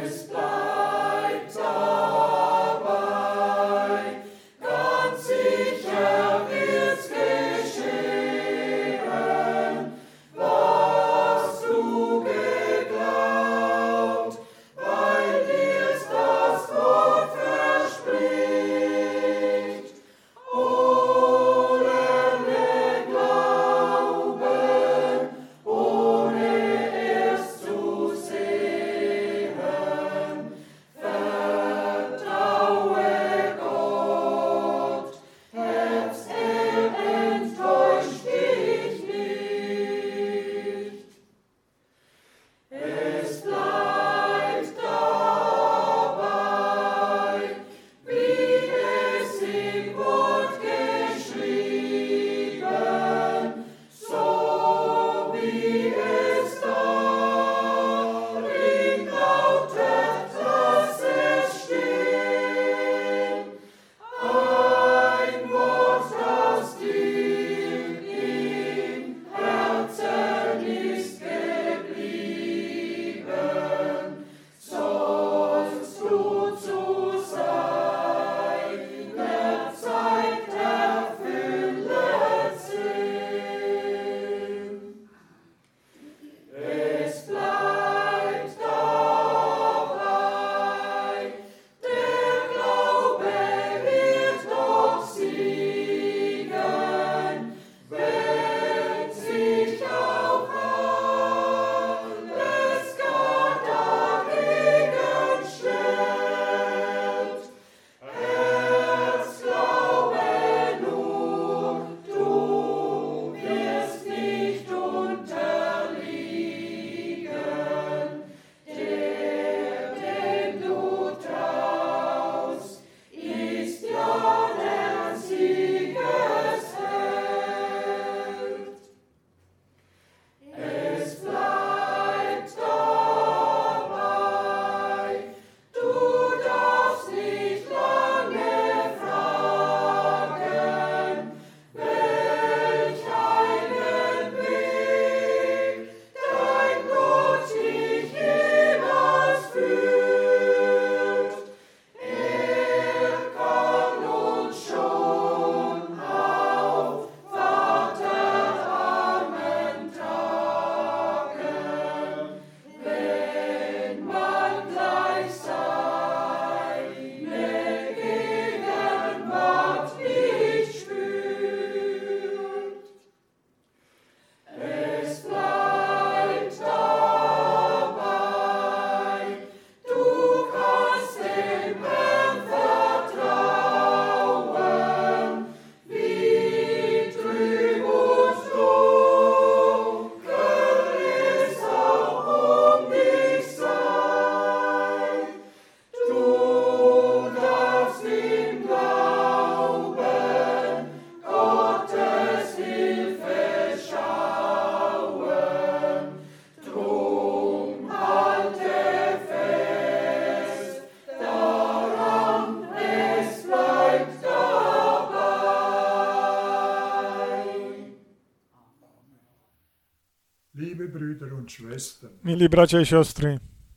Mili bracia i siostry,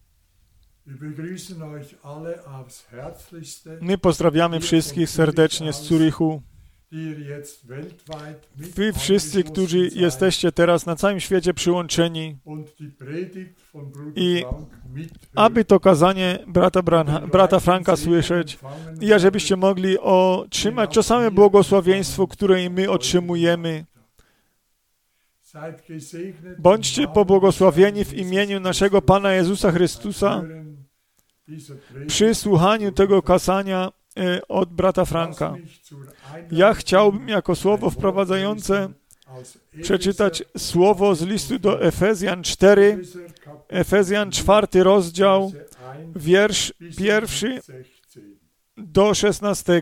my pozdrawiamy wszystkich serdecznie z Zurichu. Wy wszyscy, którzy jesteście teraz na całym świecie przyłączeni i aby to kazanie brata Franka słyszeć i ażebyście mogli otrzymać to same błogosławieństwo, które i my otrzymujemy. Bądźcie pobłogosławieni w imieniu naszego Pana Jezusa Chrystusa przy słuchaniu tego kazania od brata Franka. Ja chciałbym jako słowo wprowadzające przeczytać słowo z listu do Efezjan 4, Efezjan 4 rozdział, wiersz 1 do 16.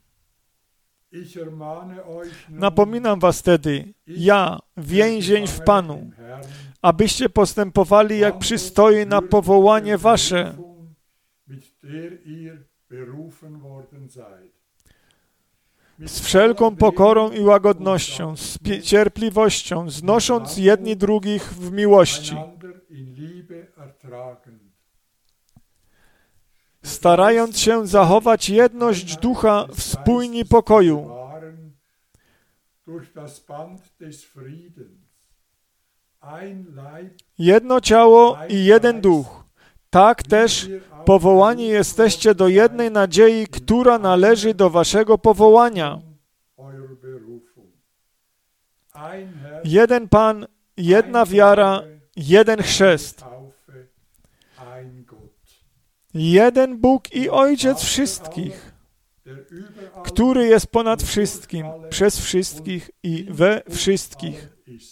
Napominam was tedy, ja, więzień w Panu, abyście postępowali jak przystoi na powołanie wasze, z wszelką pokorą i łagodnością, z cierpliwością, znosząc jedni drugich w miłości. starając się zachować jedność ducha w spójni pokoju. Jedno ciało i jeden duch. Tak też powołani jesteście do jednej nadziei, która należy do waszego powołania. Jeden Pan, jedna wiara, jeden chrzest. Jeden Bóg i Ojciec wszystkich, który jest ponad wszystkim, przez wszystkich i we wszystkich.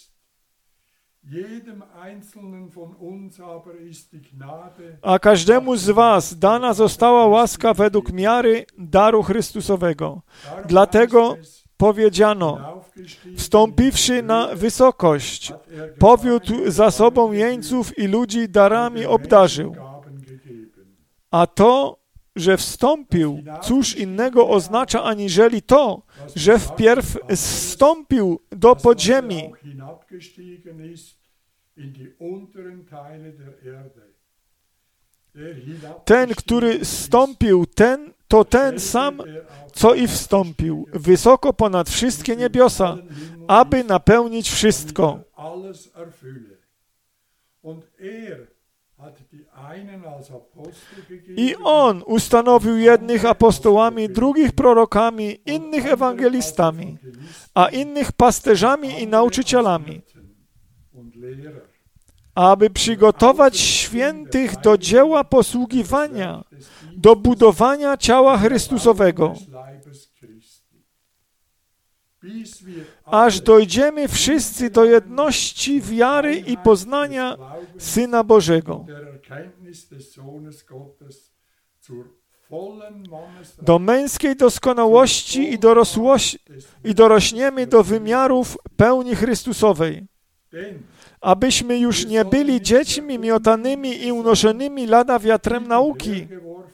A każdemu z was dana została łaska według miary daru Chrystusowego. Dlatego powiedziano, wstąpiwszy na wysokość, powiódł za sobą jeńców i ludzi darami obdarzył. A to, że wstąpił, cóż innego oznacza aniżeli to, że wpierw zstąpił do podziemi. Ten, który zstąpił, ten sam, co i wstąpił, wysoko ponad wszystkie niebiosa, aby napełnić wszystko. I On ustanowił jednych apostołami, drugich prorokami, innych ewangelistami, a innych pasterzami i nauczycielami, aby przygotować świętych do dzieła posługiwania, do budowania ciała Chrystusowego, aż dojdziemy wszyscy do jedności wiary i poznania Syna Bożego, do męskiej doskonałości i dorośniemy do wymiarów pełni Chrystusowej, abyśmy już nie byli dziećmi miotanymi i unoszonymi lada wiatrem nauki,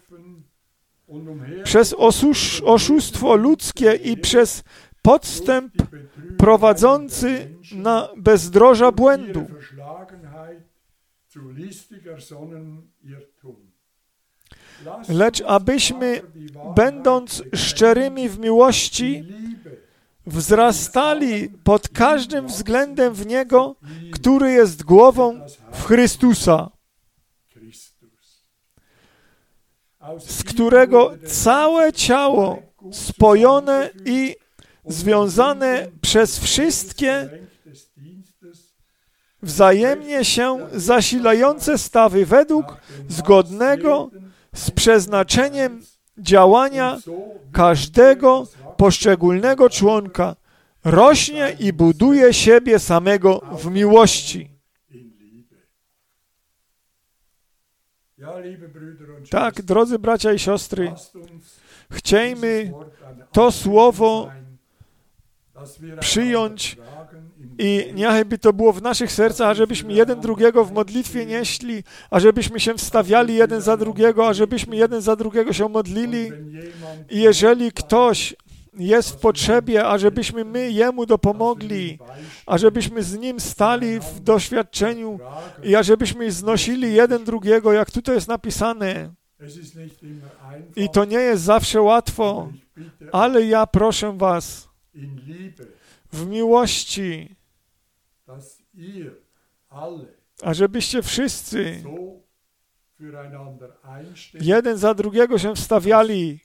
przez oszustwo ludzkie i przez podstęp prowadzący na bezdroża błędu. Lecz abyśmy, będąc szczerymi w miłości, wzrastali pod każdym względem w Niego, który jest głową w Chrystusa, z którego całe ciało spojone i związane przez wszystkie wzajemnie się zasilające stawy według zgodnego z przeznaczeniem działania każdego poszczególnego członka rośnie i buduje siebie samego w miłości. Tak, drodzy bracia i siostry, chciejmy to słowo przyjąć i niechby to było w naszych sercach, ażebyśmy jeden drugiego w modlitwie nieśli, ażebyśmy się wstawiali jeden za drugiego, ażebyśmy jeden za drugiego się modlili. I jeżeli ktoś jest w potrzebie, ażebyśmy my Jemu dopomogli, ażebyśmy z Nim stali w doświadczeniu i ażebyśmy znosili jeden drugiego, jak tutaj jest napisane. I to nie jest zawsze łatwo, ale ja proszę was w miłości, ażebyście wszyscy jeden za drugiego się wstawiali,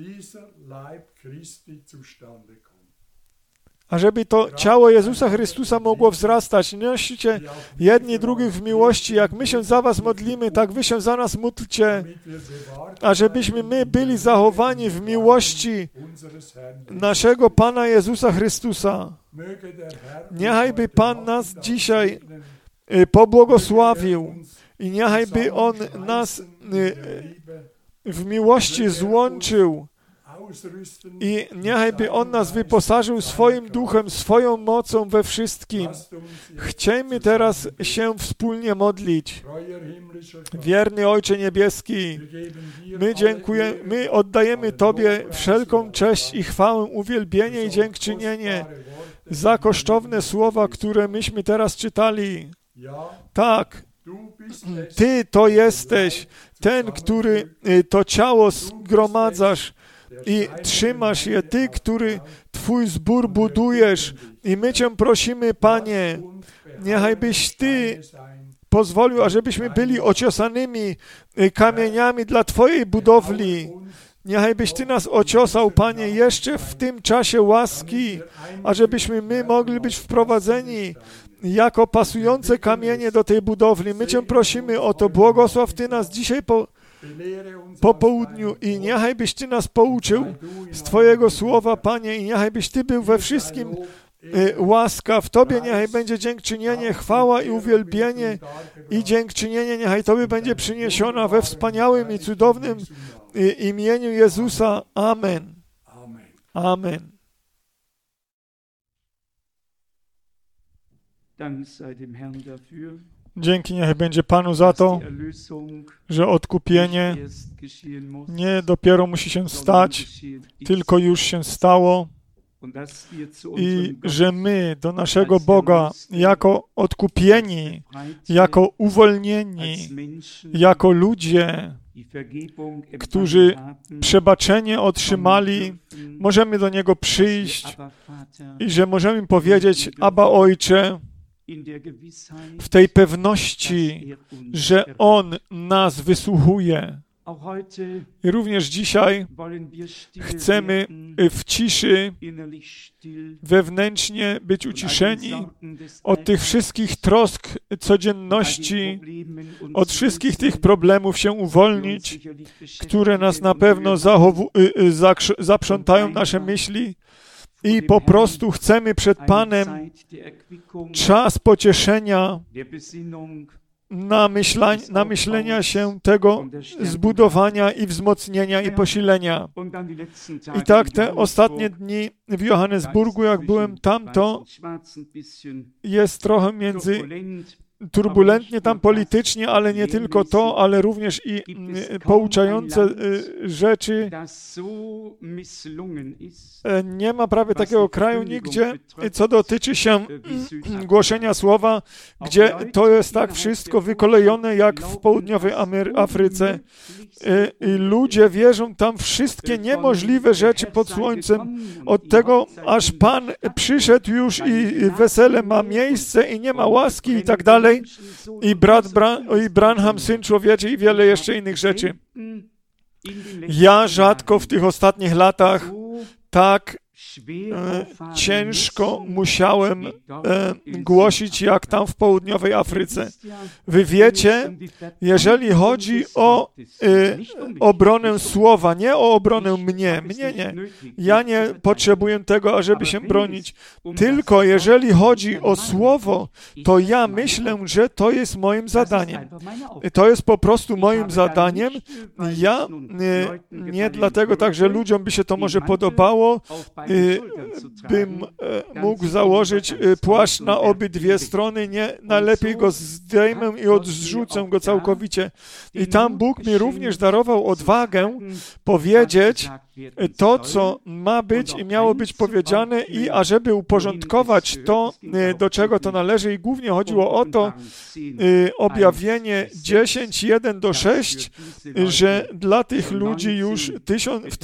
ażeby to ciało Jezusa Chrystusa mogło wzrastać. Nosicie jedni drugich w miłości. Jak my się za was modlimy, tak wy się za nas módlcie, ażebyśmy my byli zachowani w miłości naszego Pana Jezusa Chrystusa. Niechajby Pan nas dzisiaj pobłogosławił i niechajby On nas w miłości złączył i niechajby On nas wyposażył swoim duchem, swoją mocą we wszystkim. Chciejmy teraz się wspólnie modlić. Wierny Ojcze Niebieski, my dziękujemy, my oddajemy Tobie wszelką cześć i chwałę, uwielbienie i dziękczynienie za kosztowne słowa, które myśmy teraz czytali. Tak, Ty to jesteś ten, który to ciało zgromadzasz i trzymasz je. Ty, który Twój zbór budujesz. I my Cię prosimy, Panie, niechajbyś Ty pozwolił, ażebyśmy byli ociosanymi kamieniami dla Twojej budowli. Niechajbyś Ty nas ociosał, Panie, jeszcze w tym czasie łaski, ażebyśmy my mogli być wprowadzeni jako pasujące kamienie do tej budowli. My Cię prosimy o to. Błogosław Ty nas dzisiaj po południu i niechajbyś Ty nas pouczył z Twojego słowa, Panie, i niechajbyś Ty był we wszystkim łaskaw. Tobie niechaj będzie dziękczynienie, chwała i uwielbienie i dziękczynienie niechaj Tobie będzie przyniesiona we wspaniałym i cudownym imieniu Jezusa. Amen. Amen. Dzięki niechaj będzie Panu za to, że odkupienie nie dopiero musi się stać, tylko już się stało i że my do naszego Boga jako odkupieni, jako uwolnieni, jako ludzie, którzy przebaczenie otrzymali, możemy do Niego przyjść i że możemy powiedzieć: Abba, Ojcze, w tej pewności, że On nas wysłuchuje. I również dzisiaj chcemy w ciszy wewnętrznie być uciszeni od tych wszystkich trosk codzienności, od wszystkich tych problemów się uwolnić, które nas na pewno zaprzątają nasze myśli. I po prostu chcemy przed Panem czas pocieszenia, namyślenia się tego zbudowania i wzmocnienia i posilenia. I tak te ostatnie dni w Johannesburgu, jak byłem tam, to jest trochę turbulentnie tam politycznie, ale nie tylko to, ale również i pouczające rzeczy. Nie ma prawie takiego kraju nigdzie, co dotyczy się głoszenia słowa, gdzie to jest tak wszystko wykolejone jak w południowej Afryce. I ludzie wierzą tam wszystkie niemożliwe rzeczy pod słońcem. Od tego, aż Pan przyszedł już i wesele ma miejsce i nie ma łaski i tak dalej. I Branham, Syn Człowieczy i wiele jeszcze innych rzeczy. Ja rzadko w tych ostatnich latach tak ciężko musiałem głosić jak tam w południowej Afryce. Wy wiecie, jeżeli chodzi o obronę słowa, nie o obronę mnie nie. Ja nie potrzebuję tego, ażeby się bronić. Tylko jeżeli chodzi o słowo, to ja myślę, że to jest moim zadaniem. To jest po prostu moim zadaniem. Ja nie dlatego tak, że ludziom by się to może podobało, bym mógł założyć płaszcz na obydwie strony, nie, najlepiej go zdejmę i odrzucę go całkowicie. I tam Bóg mi również darował odwagę powiedzieć to, co ma być i miało być powiedziane i ażeby uporządkować to, do czego to należy. I głównie chodziło o to, objawienie 10, 1-6, że dla tych ludzi już w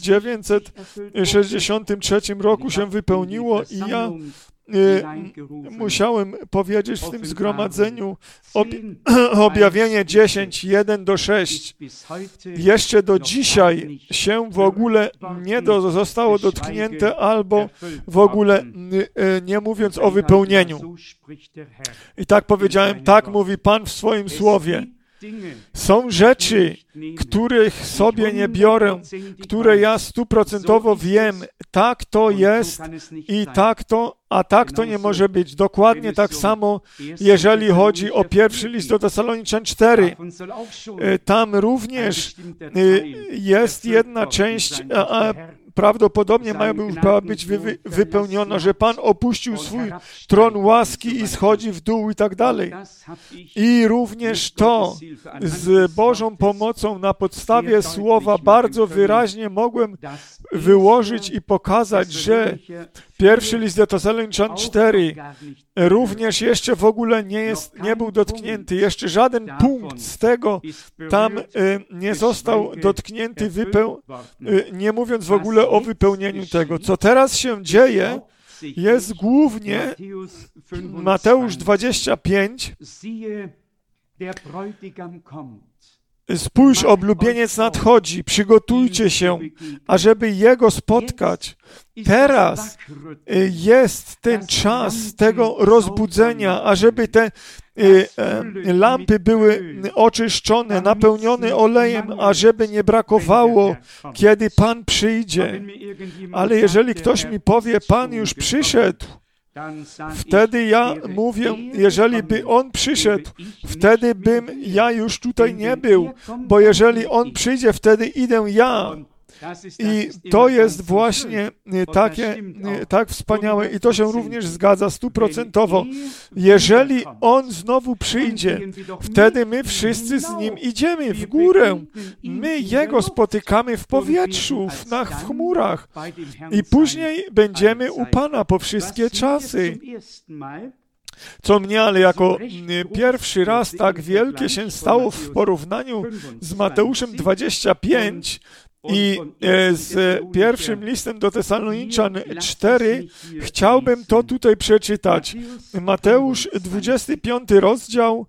1963 roku się wypełniło i ja musiałem powiedzieć w tym zgromadzeniu objawienie 10, 1-6. Jeszcze do dzisiaj się w ogóle nie zostało dotknięte albo w ogóle nie mówiąc o wypełnieniu. I tak powiedziałem, tak mówi Pan w swoim słowie. Są rzeczy, których sobie nie biorę, które ja 100% wiem, tak to jest i tak to, a tak to nie może być. Dokładnie tak samo, jeżeli chodzi o pierwszy list do Tesaloniczan 4. Tam również jest jedna część prawdopodobnie miała być wypełniona, że Pan opuścił swój tron łaski i schodzi w dół i tak dalej. I również to z Bożą pomocą na podstawie słowa bardzo wyraźnie mogłem wyłożyć i pokazać, że pierwszy list do Tesaloniczan 4 również jeszcze w ogóle nie był dotknięty. Jeszcze żaden punkt z tego tam nie został dotknięty, nie mówiąc w ogóle o wypełnieniu tego. Co teraz się dzieje, jest głównie Mateusz 25. Spójrz, oblubieniec nadchodzi, przygotujcie się, ażeby Jego spotkać. Teraz jest ten czas tego rozbudzenia, ażeby te lampy były oczyszczone, napełnione olejem, ażeby nie brakowało, kiedy Pan przyjdzie. Ale jeżeli ktoś mi powie, Pan już przyszedł, wtedy ja mówię, jeżeli by On przyszedł, wtedy bym ja już tutaj nie był, bo jeżeli On przyjdzie, wtedy idę ja. I to jest właśnie tak wspaniałe i to się również zgadza 100%. Jeżeli On znowu przyjdzie, wtedy my wszyscy z Nim idziemy w górę. My Jego spotykamy w powietrzu, w chmurach i później będziemy u Pana po wszystkie czasy. Co mnie, ale jako pierwszy raz tak wielkie się stało w porównaniu z Mateuszem 25, i z pierwszym listem do Tesaloniczan 4 chciałbym to tutaj przeczytać. Mateusz 25 rozdział.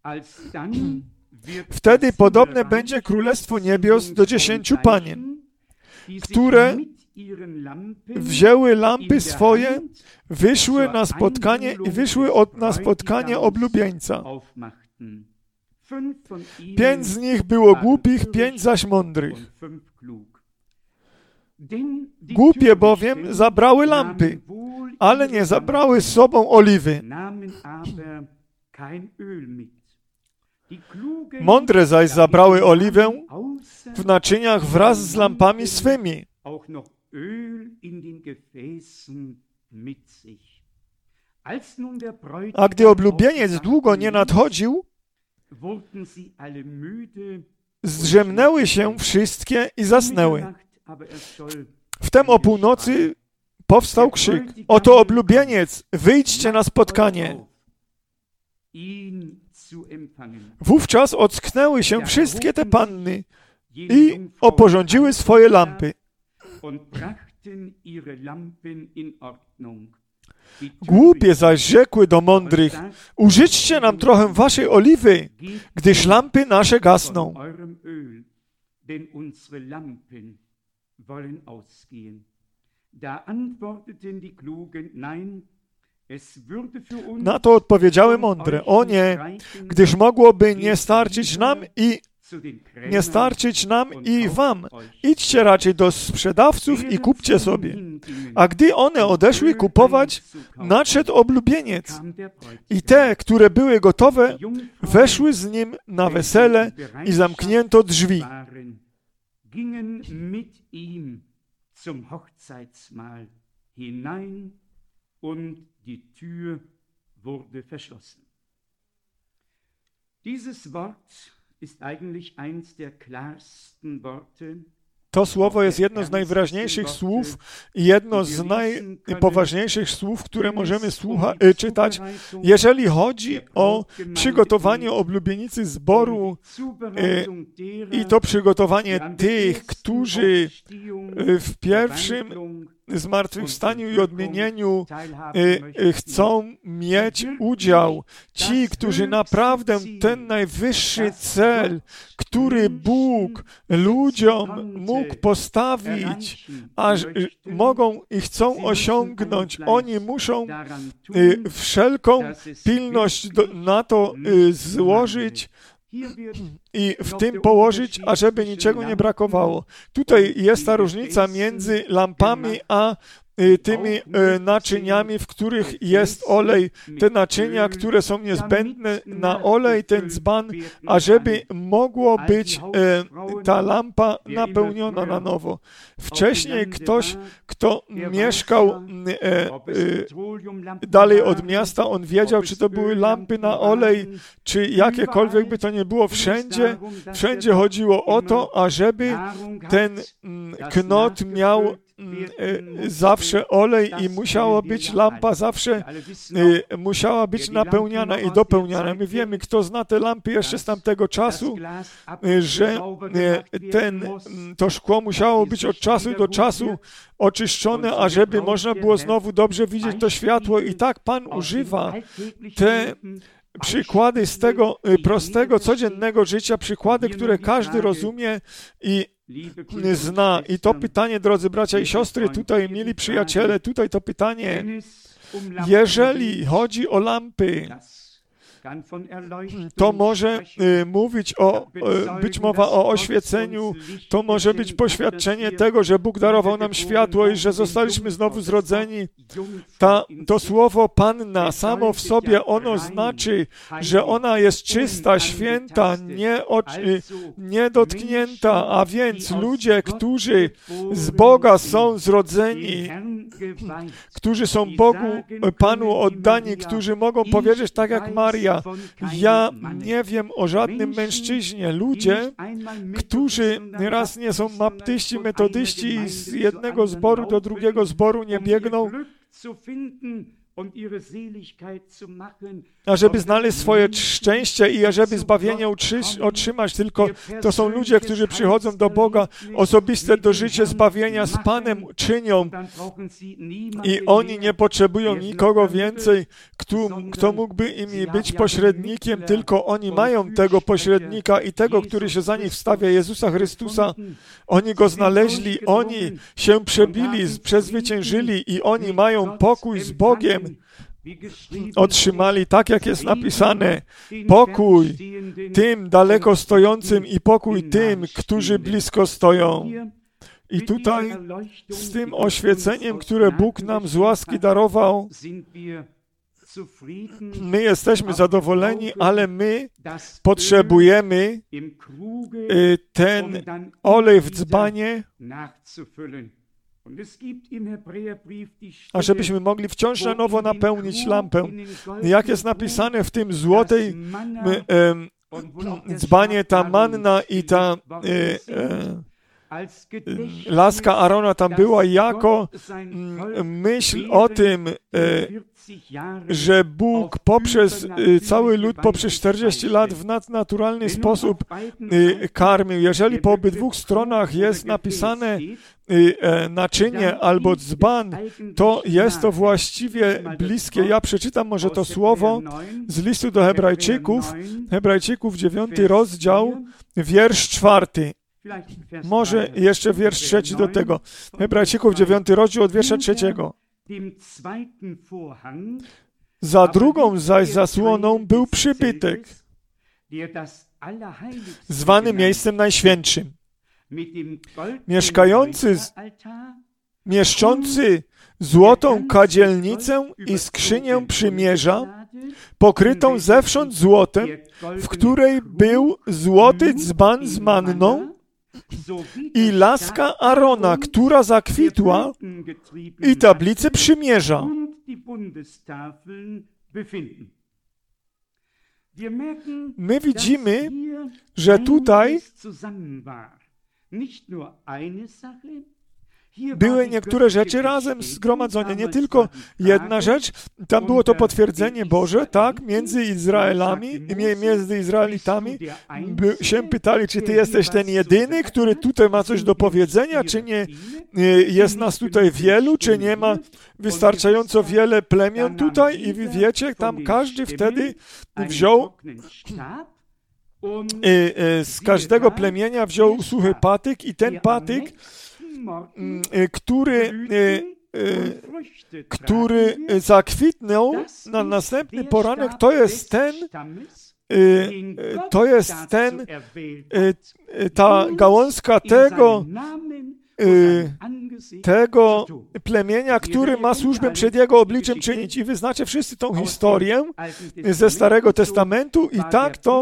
Wtedy podobne będzie Królestwo Niebios do 10 panien, które wzięły lampy swoje, wyszły na spotkanie oblubieńca. 5 z nich było głupich, 5 zaś mądrych. Głupie bowiem zabrały lampy, ale nie zabrały z sobą oliwy. Mądre zaś zabrały oliwę w naczyniach wraz z lampami swymi. A gdy oblubieniec długo nie nadchodził, zdrzemnęły się wszystkie i zasnęły. Wtem o północy powstał krzyk: oto oblubieniec, wyjdźcie na spotkanie. Wówczas ocknęły się wszystkie te panny i oporządziły swoje lampy. Głupie zaś rzekły do mądrych: użyczcie nam trochę waszej oliwy, gdyż lampy nasze gasną. Na to odpowiedziały mądre: o nie, gdyż mogłoby nie starczyć nam i wam. Idźcie raczej do sprzedawców i kupcie sobie. A gdy one odeszły kupować, nadszedł oblubieniec. I te, które były gotowe, weszły z nim na wesele i zamknięto drzwi. Gingen mit ihm zum Hochzeitsmahl hinein und die Tür wurde verschlossen. Dieses Wort ist eigentlich eins der klarsten Worte. To słowo jest jedno z najwyraźniejszych słów i jedno z najpoważniejszych słów, które możemy czytać, jeżeli chodzi o przygotowanie oblubienicy zboru i to przygotowanie tych, którzy w pierwszym zmartwychwstaniu i odmienieniu chcą mieć udział. Ci, którzy naprawdę ten najwyższy cel, który Bóg ludziom mógł postawić, aż mogą i chcą osiągnąć, oni muszą wszelką pilność na to złożyć i w tym położyć, ażeby niczego nie brakowało. Tutaj jest ta różnica między lampami a tymi naczyniami, w których jest olej, te naczynia, które są niezbędne na olej, ten dzban, ażeby mogło być ta lampa napełniona na nowo. Wcześniej ktoś, kto mieszkał dalej od miasta, on wiedział, czy to były lampy na olej, czy jakiekolwiek by to nie było. Wszędzie chodziło o to, ażeby ten knot miał zawsze olej i musiała być lampa zawsze musiała być napełniana i dopełniana. My wiemy, kto zna te lampy jeszcze z tamtego czasu, że to szkło musiało być od czasu do czasu oczyszczone, ażeby można było znowu dobrze widzieć to światło. I tak Pan używa te przykłady z tego prostego, codziennego życia, przykłady, które każdy rozumie i zna. I to pytanie, drodzy bracia i siostry, tutaj, mili przyjaciele, tutaj to pytanie, jeżeli chodzi o lampy, to może być mowa o oświeceniu, to może być poświadczenie tego, że Bóg darował nam światło i że zostaliśmy znowu zrodzeni. To słowo Panna samo w sobie, ono znaczy, że ona jest czysta, święta, niedotknięta, a więc ludzie, którzy z Boga są zrodzeni, którzy są Bogu, Panu oddani, którzy mogą powiedzieć tak jak Maria, ja nie wiem o żadnym mężczyźnie. Ludzie, którzy raz nie są baptyści, metodyści i z jednego zboru do drugiego zboru nie biegną, ażeby znaleźć swoje szczęście i ażeby zbawienie otrzymać, tylko to są ludzie, którzy przychodzą do Boga, osobiste do życia zbawienia z Panem czynią i oni nie potrzebują nikogo więcej, kto mógłby im być pośrednikiem, tylko oni mają tego pośrednika i tego, który się za nich wstawia, Jezusa Chrystusa. Oni Go znaleźli, oni się przebili, przezwyciężyli i oni mają pokój z Bogiem. Otrzymali, tak jak jest napisane, pokój tym daleko stojącym i pokój tym, którzy blisko stoją. I tutaj z tym oświeceniem, które Bóg nam z łaski darował, my jesteśmy zadowoleni, ale my potrzebujemy ten olej w dzbanie, a żebyśmy mogli wciąż na nowo napełnić lampę. Jak jest napisane w tym złotej dzbanie, ta manna i ta laska Arona tam była jako myśl o tym, że Bóg poprzez cały lud, poprzez 40 lat w nadnaturalny sposób karmił. Jeżeli po obydwu stronach jest napisane naczynie albo dzban, to jest to właściwie bliskie. Ja przeczytam może to słowo z listu do Hebrajczyków 9 rozdział, wiersz 4. Może jeszcze wiersz 3 do tego. Hebrajczyków 9 rozdział od wiersza 3. Za drugą zaś zasłoną był przybytek, zwany miejscem najświętszym, mieszczący złotą kadzielnicę i skrzynię przymierza, pokrytą zewsząd złotem, w której był złoty dzban z manną i laska Arona, która zakwitła, i tablice przymierza. My widzimy, że tutaj były niektóre rzeczy razem zgromadzone, nie tylko jedna rzecz. Tam było to potwierdzenie Boże, tak, między Izraelitami się pytali, czy Ty jesteś ten jedyny, który tutaj ma coś do powiedzenia, czy nie jest nas tutaj wielu, czy nie ma wystarczająco wiele plemion tutaj i wy wiecie, tam każdy wtedy wziął z każdego plemienia wziął suchy patyk i ten patyk, który zakwitnął na następny poranek, ta gałązka tego tego plemienia, który ma służbę przed Jego obliczem czynić. I wy znacie wszyscy tą historię ze Starego Testamentu i tak to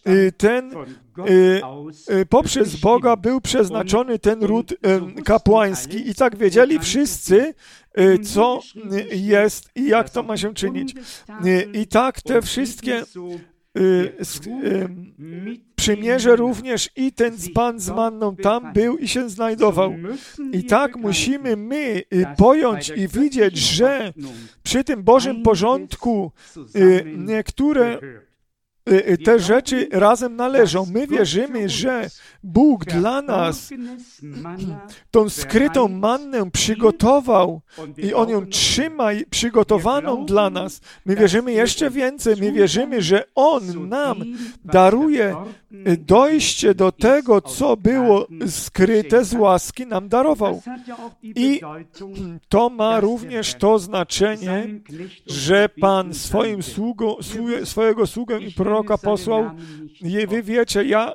poprzez Boga był przeznaczony ten ród kapłański i tak wiedzieli wszyscy, co jest i jak to ma się czynić. I tak te wszystkie przymierze również i ten dzban z manną tam był i się znajdował. I tak musimy my pojąć i widzieć, że przy tym Bożym porządku niektóre te rzeczy razem należą. My wierzymy, że Bóg dla nas tą skrytą mannę przygotował i On ją trzyma przygotowaną dla nas. My wierzymy jeszcze więcej. My wierzymy, że On nam daruje dojście do tego, co było skryte z łaski, nam darował. I to ma również to znaczenie, że Pan swojego sługę i proroka posłał. I wy wiecie, ja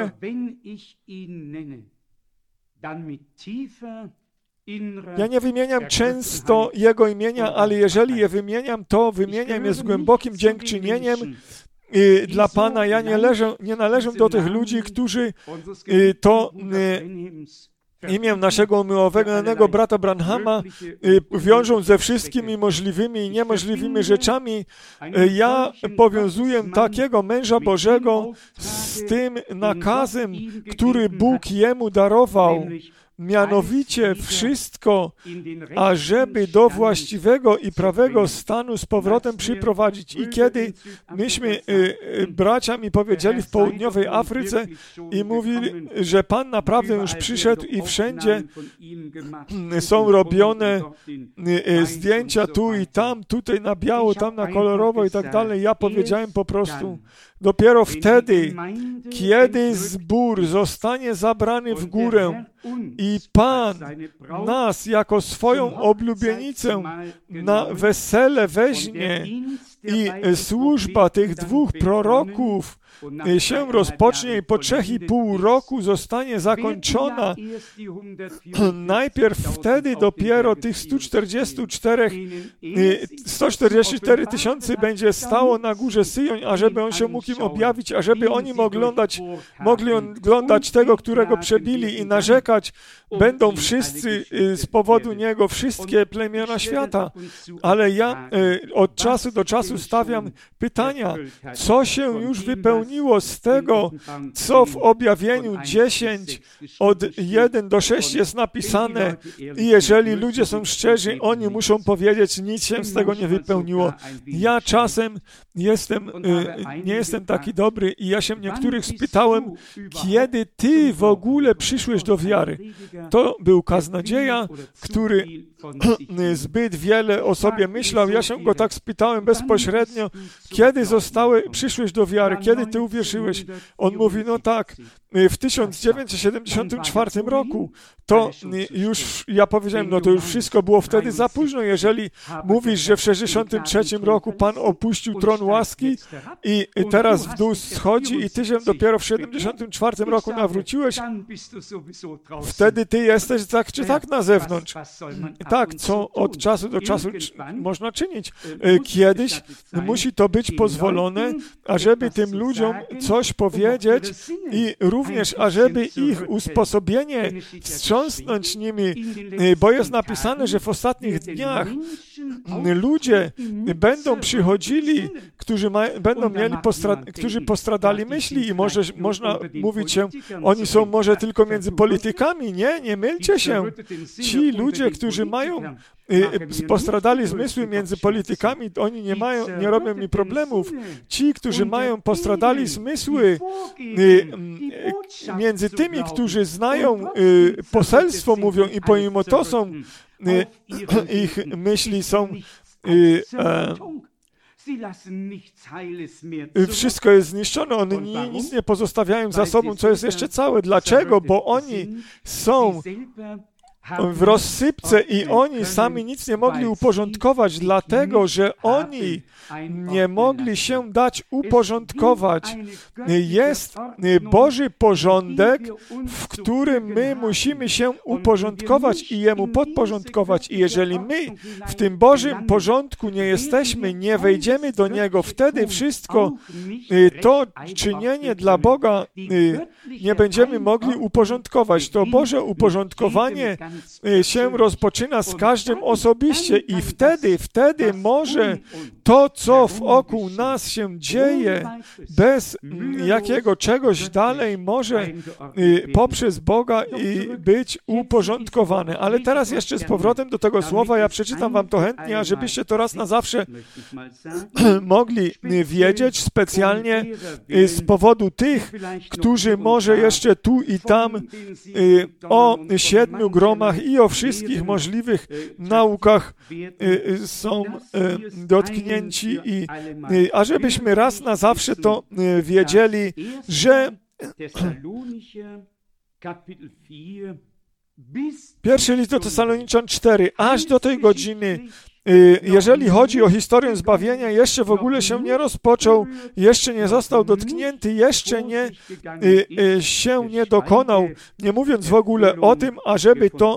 nie wymieniam często Jego imienia, ale jeżeli je wymieniam, to wymieniam je z głębokim dziękczynieniem dla Pana. Ja nie należę do tych ludzi, którzy to imię naszego umiłowanego brata Branhama wiążą ze wszystkimi możliwymi i niemożliwymi rzeczami. Ja powiązuję takiego męża Bożego z tym nakazem, który Bóg jemu darował. Mianowicie wszystko, ażeby do właściwego i prawego stanu z powrotem przyprowadzić. I kiedy myśmy, bracia mi powiedzieli w południowej Afryce i mówili, że Pan naprawdę już przyszedł i wszędzie są robione zdjęcia tu i tam, tutaj na biało, tam na kolorowo i tak dalej, ja powiedziałem po prostu, dopiero wtedy, kiedy zbór zostanie zabrany w górę i Pan nas jako swoją oblubienicę na wesele weźmie i służba tych dwóch proroków się rozpocznie i po 3,5 roku zostanie zakończona. Najpierw wtedy dopiero tych 144 tysięcy będzie stało na górze Syjon, ażeby on się mógł im objawić, ażeby oni mogli oglądać tego, którego przebili i narzekać. Będą wszyscy z powodu niego, wszystkie plemiona świata. Ale ja od czasu do czasu stawiam pytania, co się już wypełniło z tego, co w objawieniu 10 od 1 do 6 jest napisane i jeżeli ludzie są szczerzy, oni muszą powiedzieć, nic się z tego nie wypełniło. Ja czasem nie jestem taki dobry i ja się niektórych spytałem, kiedy ty w ogóle przyszłeś do wiary. To był kaznodzieja, który zbyt wiele o sobie myślał. Ja się go tak spytałem bezpośrednio, kiedy przyszłeś do wiary, kiedy ty uwierzyłeś? On mówi, no tak, w 1974 roku. To już, ja powiedziałem, no to już wszystko było wtedy za późno, jeżeli mówisz, że w 1963 roku Pan opuścił tron łaski i teraz w dół schodzi i ty się dopiero w 1974 roku nawróciłeś, wtedy ty jesteś tak czy tak na zewnątrz. Tak, co od czasu do czasu można czynić. Kiedyś musi to być pozwolone, ażeby tym ludziom coś powiedzieć i również, ażeby ich usposobienie wstrząsnąć nimi, bo jest napisane, że w ostatnich dniach ludzie będą przychodzili, którzy postradali myśli i można mówić się, oni są może tylko między politykami. Nie mylcie się. Ci ludzie, którzy postradali zmysły między politykami, oni nie robią mi problemów. Ci, którzy postradali zmysły między tymi, którzy znają poselstwo, mówią i pomimo to ich myśli są wszystko jest zniszczone, oni nic nie pozostawiają za sobą, co jest jeszcze całe. Dlaczego? Bo oni są w rozsypce i oni sami nic nie mogli uporządkować, dlatego że oni nie mogli się dać uporządkować. Jest Boży porządek, w którym my musimy się uporządkować i Jemu podporządkować. I jeżeli my w tym Bożym porządku nie jesteśmy, nie wejdziemy do Niego, wtedy wszystko to czynienie dla Boga nie będziemy mogli uporządkować. To Boże uporządkowanie się rozpoczyna z każdym osobiście i wtedy może to, co wokół nas się dzieje, bez jakiego czegoś dalej może poprzez Boga być uporządkowane. Ale teraz jeszcze z powrotem do tego słowa, ja przeczytam wam to chętnie, a żebyście to raz na zawsze mogli wiedzieć, specjalnie z powodu tych, którzy może jeszcze tu i tam o 7 gromach i o wszystkich możliwych naukach są dotknięci a żebyśmy raz na zawsze to wiedzieli, że pierwszy list do Tesaloniczan 4, aż do tej godziny, jeżeli chodzi o historię zbawienia, jeszcze w ogóle się nie rozpoczął, jeszcze nie został dotknięty, jeszcze się nie dokonał, nie mówiąc w ogóle o tym, ażeby to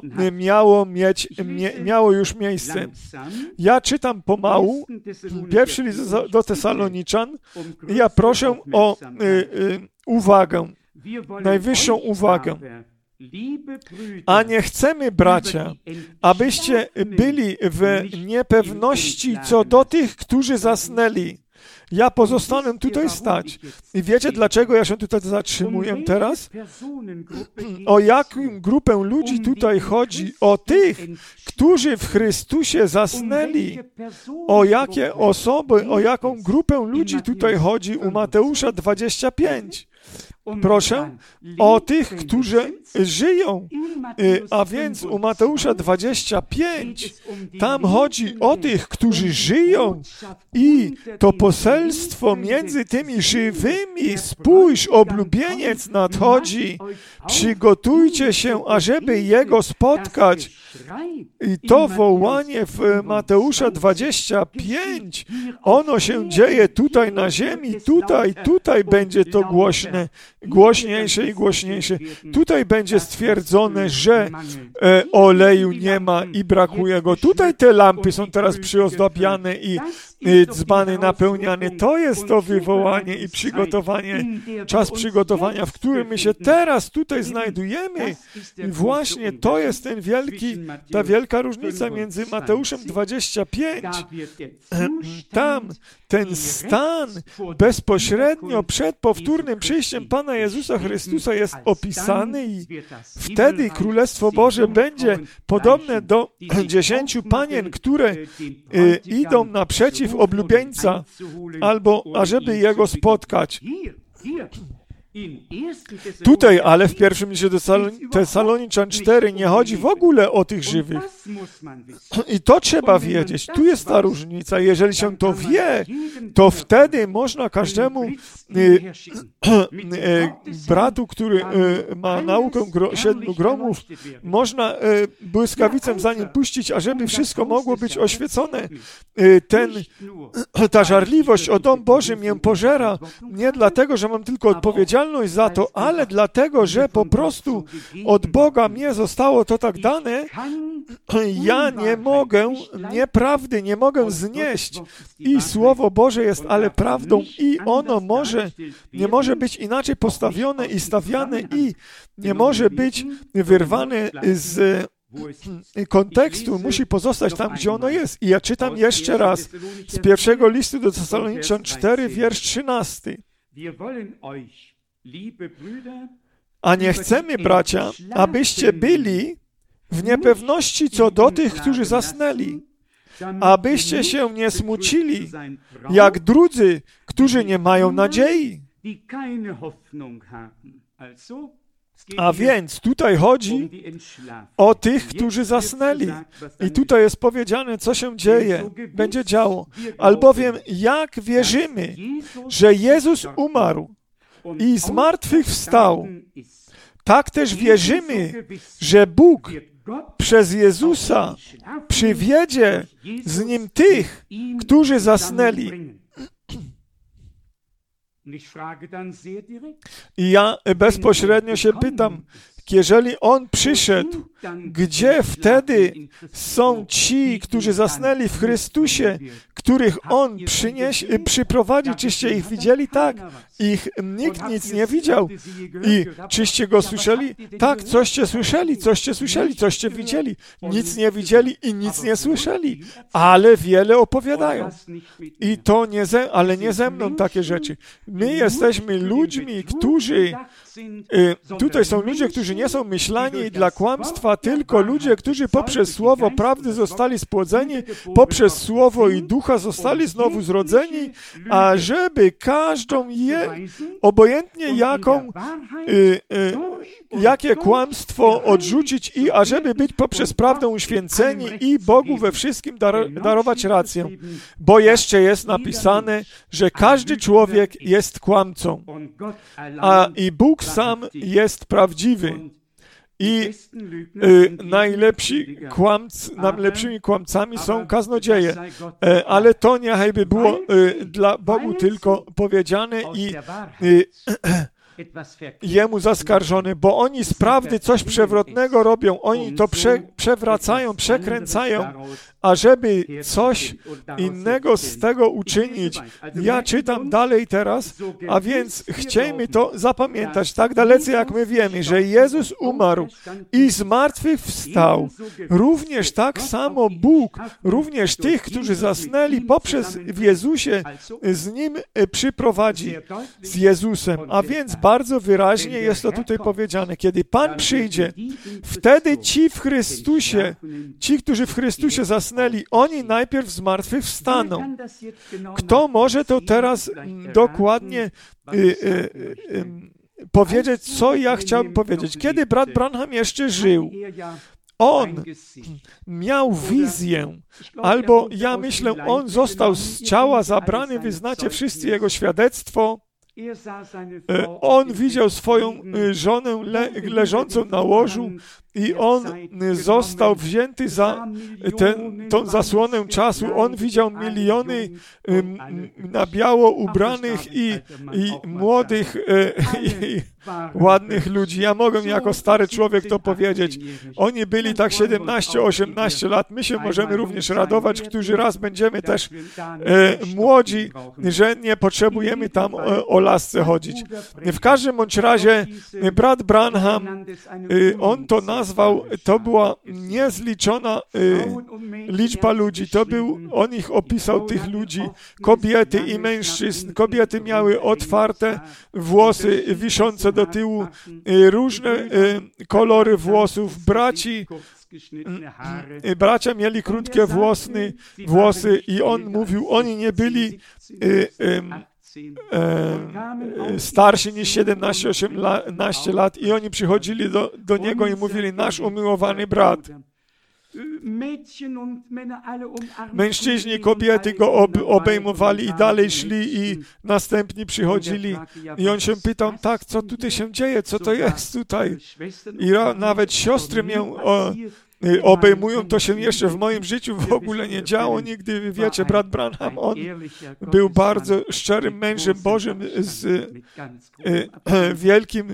miało już miejsce. Ja czytam pomału, pierwszy list do Tesaloniczan i ja proszę o uwagę, najwyższą uwagę. A nie chcemy, bracia, abyście byli w niepewności co do tych, którzy zasnęli. Ja pozostanę tutaj stać. I wiecie, dlaczego ja się tutaj zatrzymuję teraz? O jaką grupę ludzi tutaj chodzi? O tych, którzy w Chrystusie zasnęli. O jakie osoby, o jaką grupę ludzi tutaj chodzi u Mateusza 25? Proszę, o tych, którzy żyją. A więc u Mateusza 25 tam chodzi o tych, którzy żyją i to poselstwo między tymi żywymi. Spójrz, oblubieniec nadchodzi. Przygotujcie się, ażeby Jego spotkać. I to wołanie w Mateusza 25, ono się dzieje tutaj na ziemi, tutaj będzie to głośne, głośniejsze i głośniejsze. Tutaj będzie stwierdzone, że oleju nie ma i brakuje go. Tutaj te lampy są teraz przyozdabiane i dzbany napełniane. To jest to wywołanie i przygotowanie, czas przygotowania, w którym my się teraz tutaj znajdujemy. I właśnie to jest ta wielka różnica między Mateuszem 25. Tam ten stan bezpośrednio przed powtórnym przyjściem Pana Jezusa Chrystusa jest opisany i wtedy Królestwo Boże będzie podobne do 10 panien, które idą naprzeciw oblubieńca, albo ażeby jego spotkać. Tutaj, ale w pierwszym liście do Tesaloniczan 4 nie chodzi w ogóle o tych żywych. I to trzeba wiedzieć. Tu jest ta różnica. Jeżeli się to wie, to wtedy można każdemu bratu, który ma naukę 7 gromów, można błyskawicę za nim puścić, ażeby wszystko mogło być oświecone. Ta żarliwość o dom Boży mnie pożera nie dlatego, że mam tylko odpowiedzialność za to, ale dlatego, że po prostu od Boga mnie zostało to tak dane, ja nie mogę nieprawdy, nie mogę znieść. I Słowo Boże jest ale prawdą i ono nie może być inaczej postawione i stawiane i nie może być wyrwane z kontekstu, musi pozostać tam, gdzie ono jest. I ja czytam jeszcze raz z pierwszego listu do Tesaloniczan 4, wiersz 13. A nie chcemy, bracia, abyście byli w niepewności co do tych, którzy zasnęli, abyście się nie smucili, jak drudzy, którzy nie mają nadziei. A więc tutaj chodzi o tych, którzy zasnęli. I tutaj jest powiedziane, co się dzieje, będzie działo. Albowiem jak wierzymy, że Jezus umarł i z martwych wstał, tak też wierzymy, że Bóg przez Jezusa przywiedzie z Nim tych, którzy zasnęli. I ja bezpośrednio się pytam, jeżeli On przyszedł, gdzie wtedy są ci, którzy zasnęli w Chrystusie, których On przyprowadzi? Czyście ich widzieli? Tak. Ich nikt nic nie widział. I czyście Go słyszeli? Tak, coście słyszeli, coście widzieli. Nic nie widzieli i nic nie słyszeli, ale wiele opowiadają. I to ale nie ze mną takie rzeczy. My jesteśmy ludźmi, którzy tutaj są ludzie, którzy nie są myślani dla kłamstwa, tylko ludzie, którzy poprzez słowo prawdy zostali spłodzeni, poprzez słowo i ducha zostali znowu zrodzeni, ażeby każdą obojętnie jakie kłamstwo odrzucić i ażeby być poprzez prawdę uświęceni i Bogu we wszystkim darować rację. Bo jeszcze jest napisane, że każdy człowiek jest kłamcą, i Bóg sam jest prawdziwy. I najlepszymi kłamcami są kaznodzieje. Ale to niechajby było dla Bogu tylko powiedziane i Jemu zaskarżony, bo oni z prawdy coś przewrotnego robią. Oni to przewracają, przekręcają, ażeby coś innego z tego uczynić. Ja czytam dalej teraz, a więc chciejmy to zapamiętać, tak dalece jak my wiemy, że Jezus umarł i zmartwychwstał. Również tak samo Bóg, również tych, którzy zasnęli w Jezusie, z Nim przyprowadzi, z Jezusem. A więc bardzo wyraźnie jest to tutaj powiedziane. Kiedy Pan przyjdzie, wtedy ci, którzy w Chrystusie zasnęli, oni najpierw zmartwychwstaną. Kto może to teraz dokładnie powiedzieć, co ja chciałbym powiedzieć? Kiedy brat Branham jeszcze żył, on miał wizję, albo ja myślę, on został z ciała zabrany, wy znacie wszyscy jego świadectwo. On widział swoją żonę leżącą na łożu i on został wzięty za tą zasłonę czasu. On widział miliony na biało ubranych i młodych i ładnych ludzi. Ja mogę jako stary człowiek to powiedzieć. Oni byli tak 17-18 lat. My się możemy również radować, którzy raz będziemy też młodzi, że nie potrzebujemy tam o lasce chodzić. W każdym bądź razie brat Branham, on to nazwał, to była niezliczona liczba ludzi. On ich opisał, tych ludzi, kobiety i mężczyzn. Kobiety miały otwarte włosy wiszące do tyłu, różne kolory włosów. Bracia mieli krótkie włosy i on mówił, oni nie byli starsi niż 17-18 lat i oni przychodzili do niego i mówili, nasz umiłowany brat. Mężczyźni i kobiety go obejmowali i dalej szli i następni przychodzili i on się pytał, tak, co tutaj się dzieje, co to jest tutaj? I nawet siostry mnie obejmują, to się jeszcze w moim życiu w ogóle nie działo nigdy. Wiecie, brat Branham, on był bardzo szczerym mężem Bożym z wielkim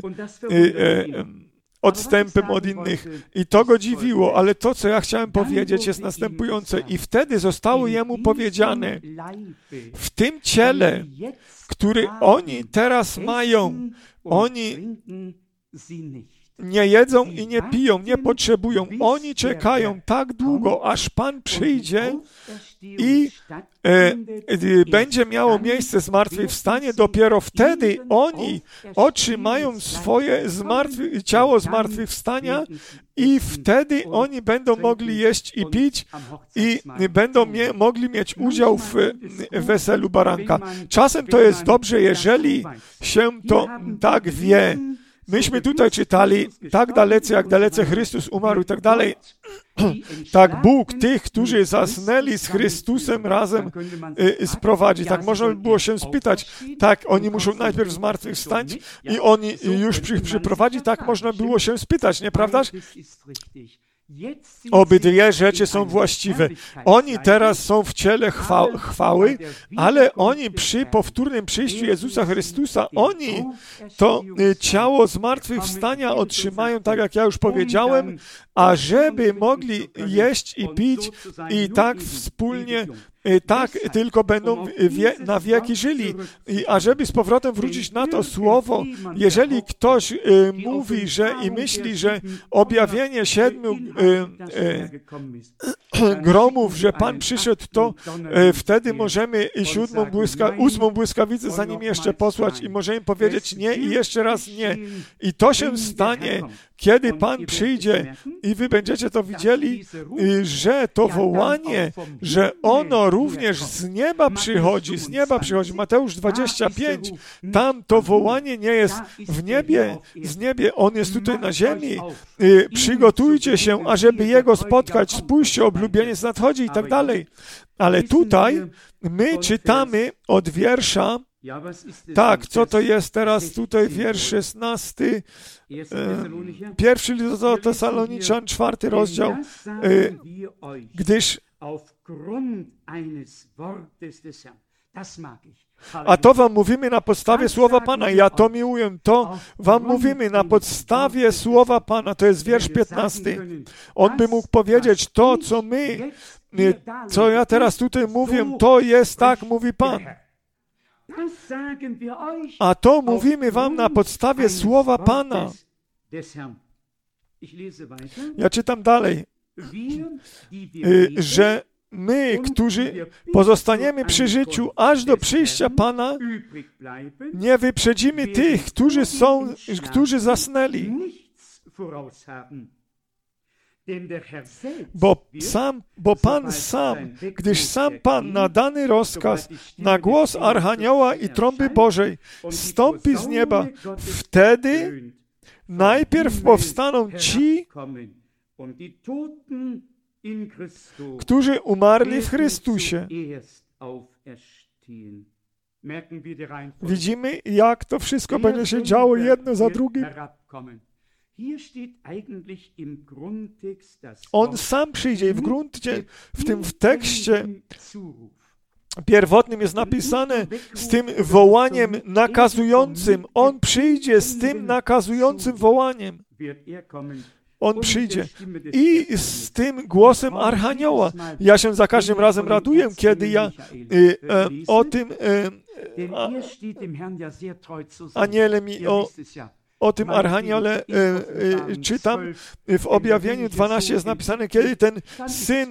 odstępem od innych. I to go dziwiło, ale to, co ja chciałem powiedzieć, jest następujące. I wtedy zostało jemu powiedziane, w tym ciele, który oni teraz mają, oni nie jedzą i nie piją, nie potrzebują. Oni czekają tak długo, aż Pan przyjdzie i będzie miało miejsce zmartwychwstanie. Dopiero wtedy oni otrzymają swoje ciało zmartwychwstania i wtedy oni będą mogli jeść i pić i będą mogli mieć udział w weselu baranka. Czasem to jest dobrze, jeżeli się to tak wie. Myśmy tutaj czytali, tak dalece, jak dalece Chrystus umarł i tak dalej, tak Bóg tych, którzy zasnęli z Chrystusem razem sprowadzi. Tak można by było się spytać, tak, oni muszą najpierw zmartwychwstać i oni już przyprowadzi, tak można było się spytać, nieprawdaż? Obydwie rzeczy są właściwe. Oni teraz są w ciele chwały, ale oni przy powtórnym przyjściu Jezusa Chrystusa, oni to ciało zmartwychwstania otrzymają, tak jak ja już powiedziałem, a żeby mogli jeść i pić i tak wspólnie, tak tylko będą na wieki żyli. A żeby z powrotem wrócić na to słowo, jeżeli ktoś mówi, że i myśli, że objawienie 7 gromów, że Pan przyszedł, to wtedy możemy 8 błyskawicę za nim jeszcze posłać i możemy powiedzieć nie i jeszcze raz nie. I to się stanie, kiedy Pan przyjdzie i wy będziecie to widzieli, że to wołanie, że ono również z nieba przychodzi. Mateusz 25, tam to wołanie nie jest w niebie, z niebie, on jest tutaj na ziemi. Przygotujcie się, ażeby Jego spotkać, spójrzcie, oblubieniec nadchodzi i tak dalej. Ale tutaj my czytamy od wiersza, tak, co to jest teraz tutaj wiersz 16, pierwszy list do Tesaloniczan, 4 rozdział, gdyż a to wam mówimy na podstawie słowa Pana. Ja to miłuję, to wam mówimy na podstawie słowa Pana. To jest wiersz 15. On by mógł powiedzieć to, co ja teraz tutaj mówię, to jest tak, mówi Pan. A to mówimy wam na podstawie słowa Pana. Ja czytam dalej, że my, którzy pozostaniemy przy życiu aż do przyjścia Pana, nie wyprzedzimy tych, którzy zasnęli. Bo Pan sam, gdyż sam Pan na dany rozkaz, na głos Archanioła i trąby Bożej zstąpi z nieba, wtedy najpierw powstaną ci, którzy umarli w Chrystusie. Widzimy, jak to wszystko będzie się działo jedno za drugim. On sam przyjdzie i w gruncie, w tym tekście pierwotnym jest napisane z tym wołaniem nakazującym. On przyjdzie z tym nakazującym wołaniem. On przyjdzie i z tym głosem Archanioła. Ja się za każdym razem raduję, kiedy ja o tym aniele o tym Archaniole czytam. W Objawieniu 12 jest napisane, kiedy ten syn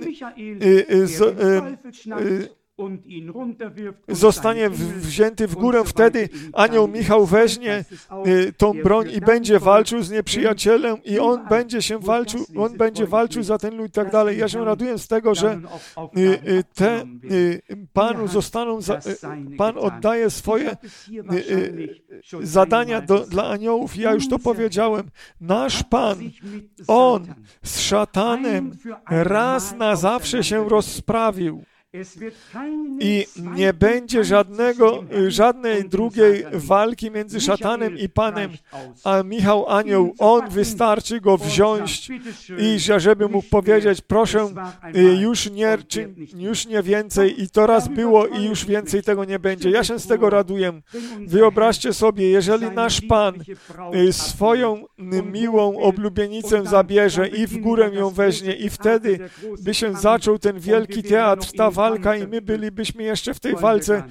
zostanie wzięty w górę, wtedy anioł Michał weźmie tą broń i będzie walczył z nieprzyjacielem i on będzie walczył za ten lud i tak dalej. Ja się raduję z tego, że Panu Pan oddaje swoje zadania dla aniołów. Ja już to powiedziałem. Nasz Pan, On z szatanem raz na zawsze się rozprawił. I nie będzie żadnej drugiej walki między szatanem i Panem, a Michał Anioł, on wystarczy go wziąć i żeby mógł powiedzieć, proszę, już nie więcej i to raz było i już więcej tego nie będzie. Ja się z tego raduję. Wyobraźcie sobie, jeżeli nasz Pan swoją miłą oblubienicę zabierze i w górę ją weźmie i wtedy by się zaczął ten wielki teatr, ta walka i my bylibyśmy jeszcze w tej walce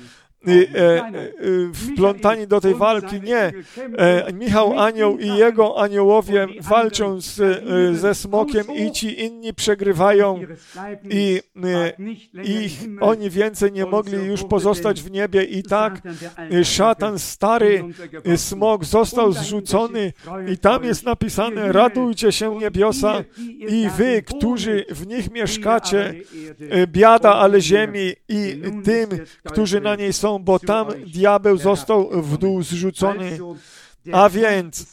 wplątani do tej walki. Nie. Michał Anioł i jego aniołowie walczą ze smokiem i ci inni przegrywają i oni więcej nie mogli już pozostać w niebie i tak szatan, stary smok został zrzucony i tam jest napisane, radujcie się niebiosa i wy, którzy w nich mieszkacie, biada ale ziemi i tym, którzy na niej są, bo tam diabeł został w dół zrzucony. A więc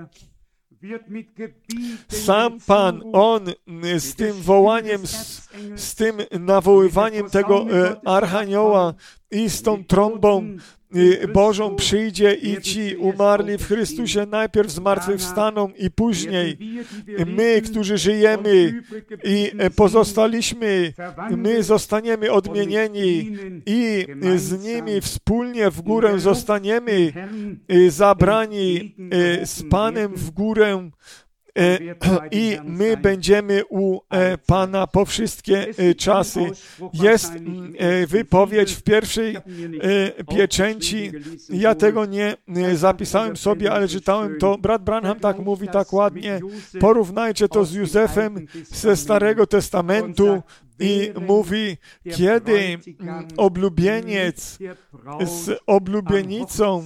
sam Pan, On z tym wołaniem, z tym nawoływaniem tego Archanioła i z tą trąbą Bożą przyjdzie i ci umarli w Chrystusie najpierw zmartwychwstaną i później my, którzy żyjemy i pozostaliśmy, my zostaniemy odmienieni i z nimi wspólnie w górę zostaniemy zabrani z Panem w górę i my będziemy u Pana po wszystkie czasy. Jest wypowiedź w pierwszej pieczęci. Ja tego nie zapisałem sobie, ale czytałem to. Brat Branham tak mówi tak ładnie. Porównajcie to z Józefem ze Starego Testamentu i mówi, kiedy oblubieniec z oblubienicą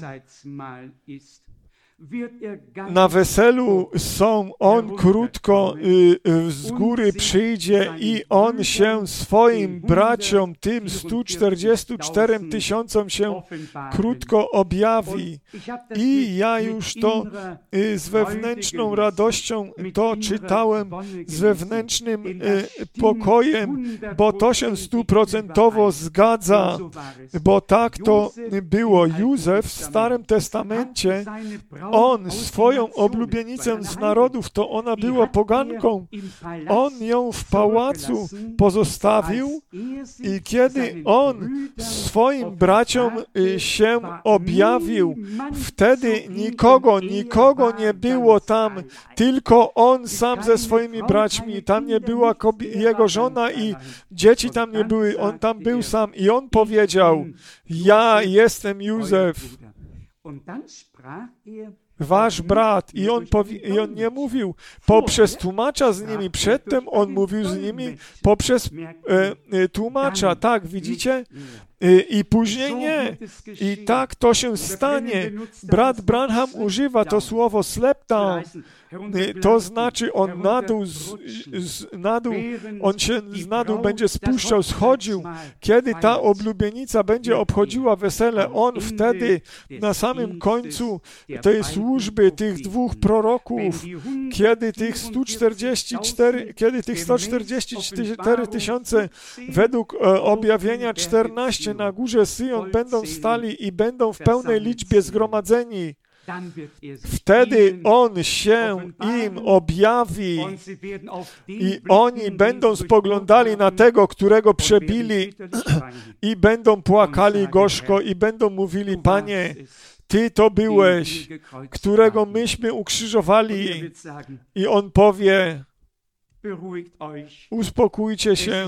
na weselu są, on krótko z góry przyjdzie i on się swoim braciom, tym 144 000 się krótko objawi. I ja już to z wewnętrzną radością to czytałem, z wewnętrznym pokojem, bo to się 100% zgadza, bo tak to było. Józef w Starym Testamencie, on swoją oblubienicę z narodów, to ona była poganką. On ją w pałacu pozostawił i kiedy on swoim braciom się objawił, wtedy nikogo nie było tam, tylko on sam ze swoimi braćmi. Tam nie była jego żona i dzieci tam nie były. On tam był sam i on powiedział, ja jestem Józef, wasz brat. I on nie mówił poprzez tłumacza z nimi. Przedtem on mówił z nimi poprzez tłumacza. Tak, widzicie? I później nie. I tak to się stanie. Brat Branham używa to słowo slepta. To znaczy on on się na dół będzie spuszczał, schodził. Kiedy ta oblubienica będzie obchodziła wesele, on wtedy na samym końcu tej służby tych dwóch proroków, kiedy tych 144 000 według objawienia 14 na górze Syjon będą stali i będą w pełnej liczbie zgromadzeni. Wtedy On się im objawi i oni będą spoglądali na tego, którego przebili i będą płakali gorzko i będą mówili, Panie, Ty to byłeś, którego myśmy ukrzyżowali. I On powie, uspokójcie się.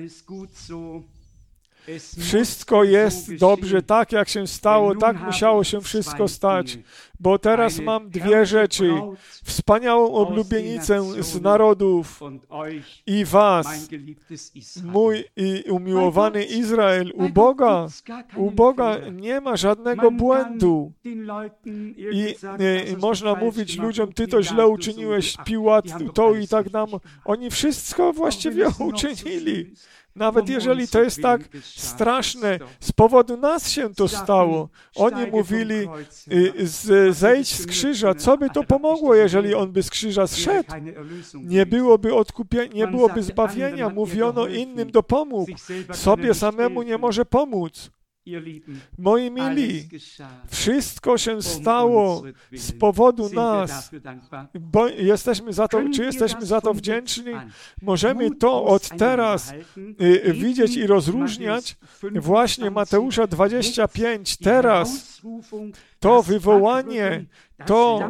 Wszystko jest dobrze, tak jak się stało, tak musiało się wszystko stać, bo teraz mam dwie rzeczy. Wspaniałą oblubienicę z narodów i was, mój umiłowany Izrael. U Boga nie ma żadnego błędu. I można mówić ludziom, ty to źle uczyniłeś, Piłat, to i tak nam. Oni wszystko właściwie uczynili. Nawet jeżeli to jest tak straszne, z powodu nas się to stało. Oni mówili, zejdź z krzyża. Co by to pomogło, jeżeli on by z krzyża zszedł? Nie byłoby odkupienia, nie byłoby zbawienia. Mówiono innym dopomógł. Sobie samemu nie może pomóc. Moi mili, wszystko się stało z powodu nas, bo jesteśmy za to, czy jesteśmy za to wdzięczni? Możemy to od teraz widzieć i rozróżniać. Właśnie Mateusza 25, teraz to wywołanie, to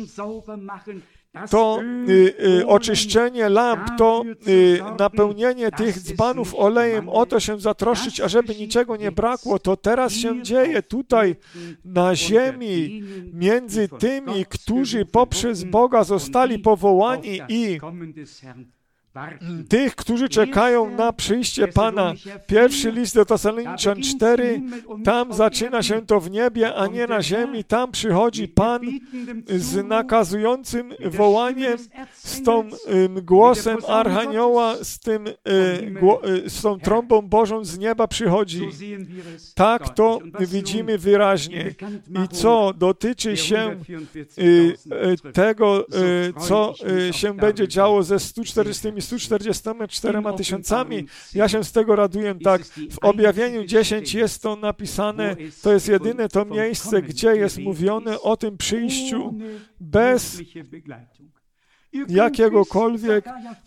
oczyszczenie lamp, to napełnienie tych dzbanów olejem, o to się zatroszczyć, ażeby niczego nie brakło, to teraz się dzieje tutaj na ziemi między tymi, którzy poprzez Boga zostali powołani i tych, którzy czekają na przyjście Pana. Pierwszy list do Tesaloniczan 4, tam zaczyna się to w niebie, a nie na ziemi. Tam przychodzi Pan z nakazującym wołaniem, z tą głosem Archanioła, z tą trąbą Bożą z nieba przychodzi. Tak to widzimy wyraźnie. I co dotyczy się tego, co się będzie działo ze 144 144 tysiącami. Ja się z tego raduję tak. W Objawieniu 10 jest to napisane, to jest jedyne to miejsce, gdzie jest mówione o tym przyjściu bez jakiegokolwiek,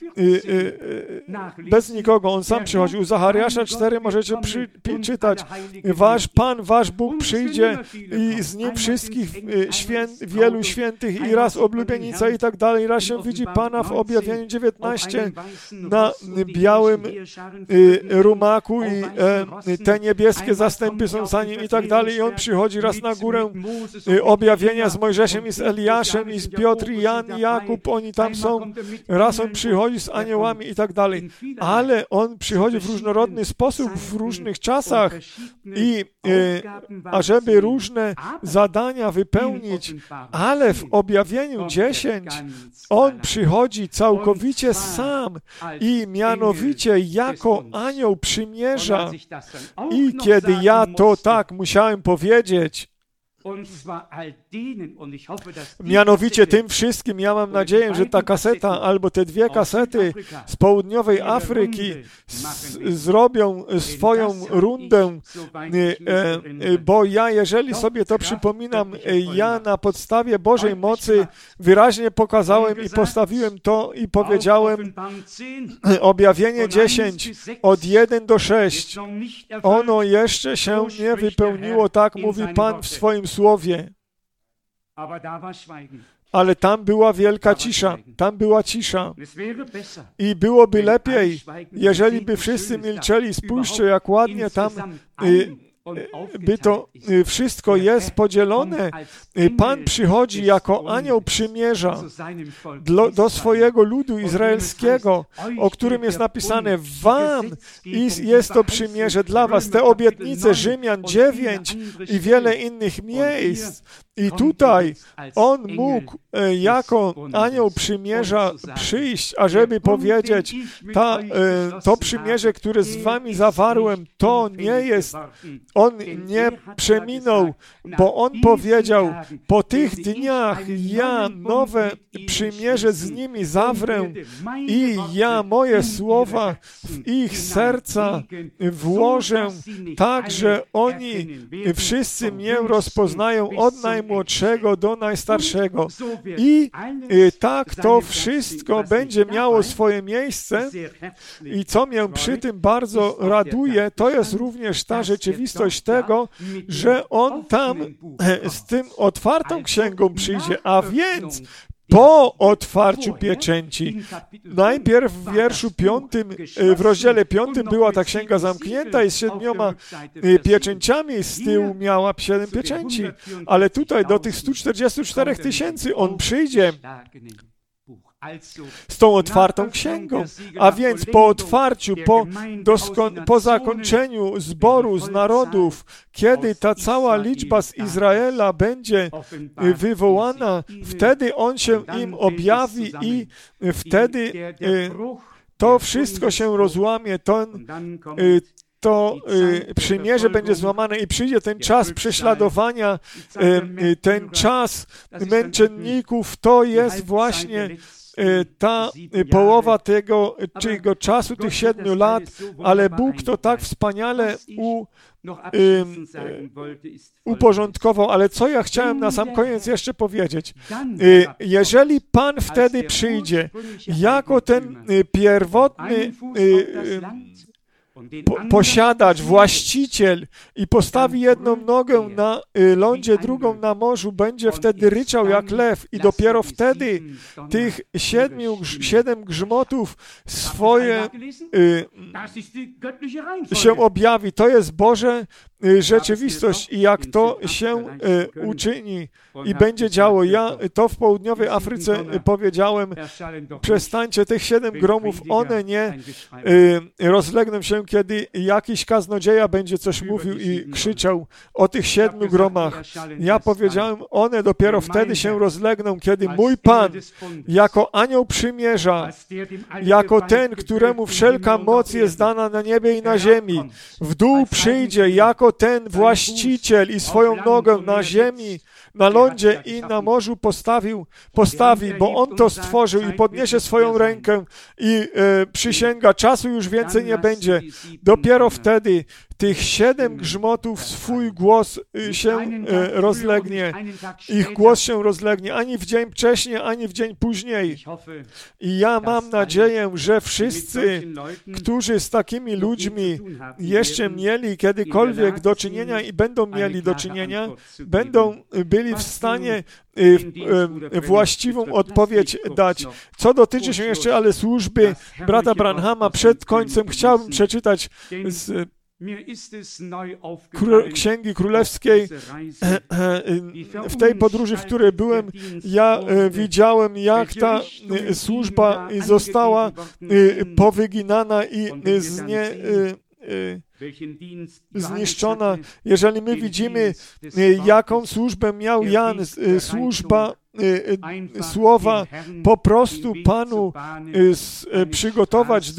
bez nikogo. On sam przychodzi. U Zachariasza 4 możecie czytać. Wasz Pan, wasz Bóg przyjdzie i z nim wszystkich wielu świętych i raz oblubienica i tak dalej. Raz się widzi Pana w Objawieniu 19 na białym rumaku i te niebieskie zastępy są za nim i tak dalej. I on przychodzi raz na górę objawienia z Mojżeszem i z Eliaszem i z Piotr i Jan i Jakub. Oni tam są, raz on przychodzi z aniołami i tak dalej, ale on przychodzi w różnorodny sposób, w różnych czasach i ażeby różne zadania wypełnić, ale w Objawieniu 10 on przychodzi całkowicie sam i mianowicie jako anioł przymierza. I kiedy ja to tak musiałem powiedzieć, mianowicie tym wszystkim, ja mam nadzieję, że ta kaseta albo te dwie kasety z południowej Afryki zrobią swoją rundę, bo ja, jeżeli sobie to przypominam, ja na podstawie Bożej mocy wyraźnie pokazałem i postawiłem to i powiedziałem Objawienie 10 od 1 do 6. Ono jeszcze się nie wypełniło, tak mówi Pan w swoim słowie. Ale tam była wielka cisza, tam była cisza. I byłoby lepiej, jeżeli by wszyscy milczeli. Spójrzcie, jak ładnie tam by to wszystko jest podzielone. Pan przychodzi jako anioł przymierza do swojego ludu izraelskiego, o którym jest napisane wam i jest to przymierze dla was. Te obietnice Rzymian 9 i wiele innych miejsc. I tutaj on mógł jako anioł przymierza przyjść, ażeby powiedzieć, to przymierze, które z wami zawarłem, to nie jest, on nie przeminął, bo on powiedział, po tych dniach ja nowe przymierze z nimi zawrę i ja moje słowa w ich serca włożę, tak, że oni wszyscy mnie rozpoznają od najmłodszego do najstarszego. I tak to wszystko będzie miało swoje miejsce. I co mnie przy tym bardzo raduje, to jest również ta rzeczywistość tego, że on tam z tym otwartą księgą przyjdzie, a więc po otwarciu pieczęci. Najpierw w wierszu 5, w rozdziale 5 była ta księga zamknięta i z 7 pieczęciami z tyłu miała 7 pieczęci, ale tutaj do tych 144 tysięcy on przyjdzie z tą otwartą księgą. A więc po otwarciu, po zakończeniu zboru z narodów, kiedy ta cała liczba z Izraela będzie wywołana, wtedy on się im objawi i wtedy to wszystko się rozłamie, to przymierze będzie złamane i przyjdzie ten czas prześladowania, ten czas męczenników, to jest właśnie ta połowa tego czasu, tych 7 lat, ale Bóg to tak wspaniale uporządkował. Ale co ja chciałem na sam koniec jeszcze powiedzieć? Jeżeli Pan wtedy przyjdzie jako ten pierwotny posiadacz, właściciel i postawi jedną nogę na lądzie, drugą na morzu, będzie wtedy ryczał jak lew i dopiero wtedy tych 7 grzmotów swoje się objawi. To jest Boże rzeczywistość i jak to się uczyni i będzie działo. Ja to w południowej Afryce powiedziałem, przestańcie tych 7 gromów, one nie rozlegną się, kiedy jakiś kaznodzieja będzie coś mówił i krzyczał o tych 7 gromach. Ja powiedziałem, one dopiero wtedy się rozlegną, kiedy mój Pan, jako anioł przymierza, jako ten, któremu wszelka moc jest dana na niebie i na ziemi, w dół przyjdzie, jako ten właściciel i swoją nogę na ziemi, na lądzie i na morzu postawi, bo On to stworzył i podniesie swoją rękę i przysięga, czasu już więcej nie będzie. Dopiero wtedy tych 7 grzmotów swój głos się rozlegnie. Ich głos się rozlegnie ani w dzień wcześniej, ani w dzień później. I ja mam nadzieję, że wszyscy, którzy z takimi ludźmi jeszcze mieli kiedykolwiek do czynienia i będą mieli do czynienia, będą byli w stanie właściwą odpowiedź dać. Co dotyczy się jeszcze ale służby brata Branhama, przed końcem chciałbym przeczytać z Księgi Królewskiej. W tej podróży, w której byłem, ja widziałem, jak ta służba została powyginana i zniszczona. Jeżeli my widzimy, jaką służbę miał Jan, służba słowa, po prostu Panu przygotować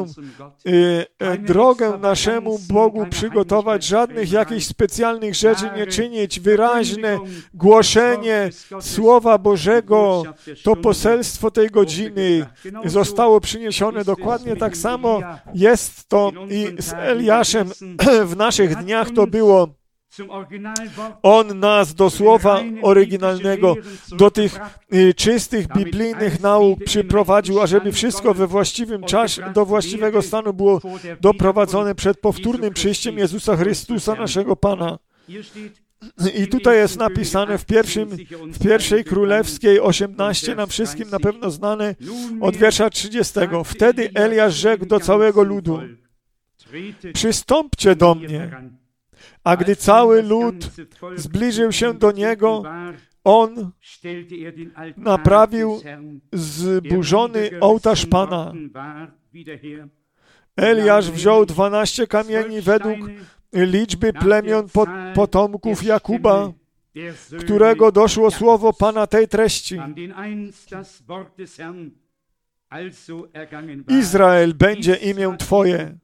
drogę naszemu Bogu, przygotować, żadnych jakichś specjalnych rzeczy nie czynić, wyraźne głoszenie Słowa Bożego, to poselstwo tej godziny zostało przyniesione. Dokładnie tak samo jest to i z Eliaszem w naszych dniach to było. On nas do słowa oryginalnego, do tych czystych biblijnych nauk przyprowadził, ażeby wszystko we właściwym czasie, do właściwego stanu było doprowadzone przed powtórnym przyjściem Jezusa Chrystusa, naszego Pana. I tutaj jest napisane w pierwszej Królewskiej 18, nam wszystkim na pewno znane, od wiersza 30. Wtedy Eliasz rzekł do całego ludu: przystąpcie do mnie. A gdy cały lud zbliżył się do niego, on naprawił zburzony ołtarz Pana. Eliasz wziął 12 kamieni według liczby plemion potomków Jakuba, którego doszło słowo Pana tej treści: Izrael będzie imię Twoje.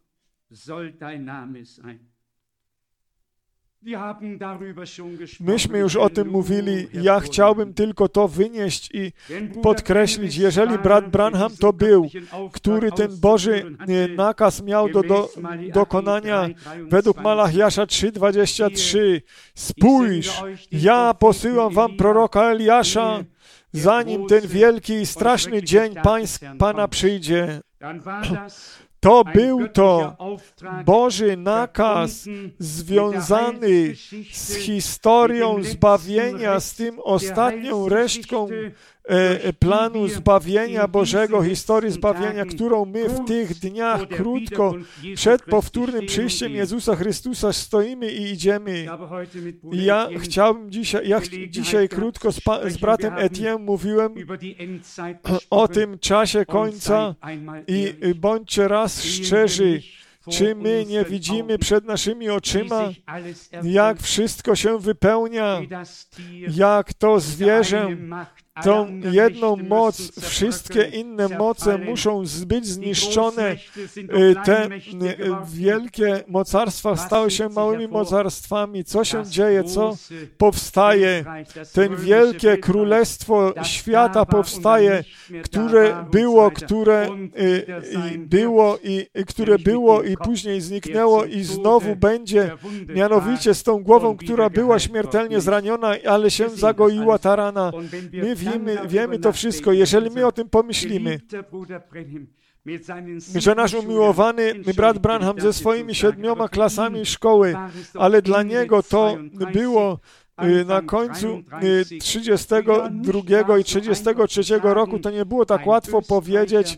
Myśmy już o tym mówili. Ja chciałbym tylko to wynieść i podkreślić. Jeżeli brat Branham to był, który ten Boży nakaz miał do dokonania według Malachiasza 3:23, spójrz, ja posyłam wam proroka Eliasza, zanim ten wielki i straszny dzień Pana przyjdzie. To był to Boży nakaz związany z historią zbawienia, z tym ostatnią resztką planu zbawienia Bożego, historii zbawienia, którą my w tych dniach krótko przed powtórnym przyjściem Jezusa Chrystusa stoimy i idziemy. Ja dzisiaj krótko z bratem Etienne mówiłem o tym czasie końca i bądźcie raz szczerzy, czy my nie widzimy przed naszymi oczyma, jak wszystko się wypełnia, jak to zwierzę, tą jedną moc, wszystkie inne moce muszą być zniszczone. Te wielkie mocarstwa stały się małymi mocarstwami. Co się dzieje? Co powstaje? Ten wielkie królestwo świata powstaje, które było i później zniknęło i znowu będzie, mianowicie z tą głową, która była śmiertelnie zraniona, ale się zagoiła ta rana. My wiemy to wszystko. Jeżeli my o tym pomyślimy, że nasz umiłowany brat Branham ze swoimi 7 klasami szkoły, ale dla niego to było na końcu 32 i 33 roku to nie było tak łatwo powiedzieć,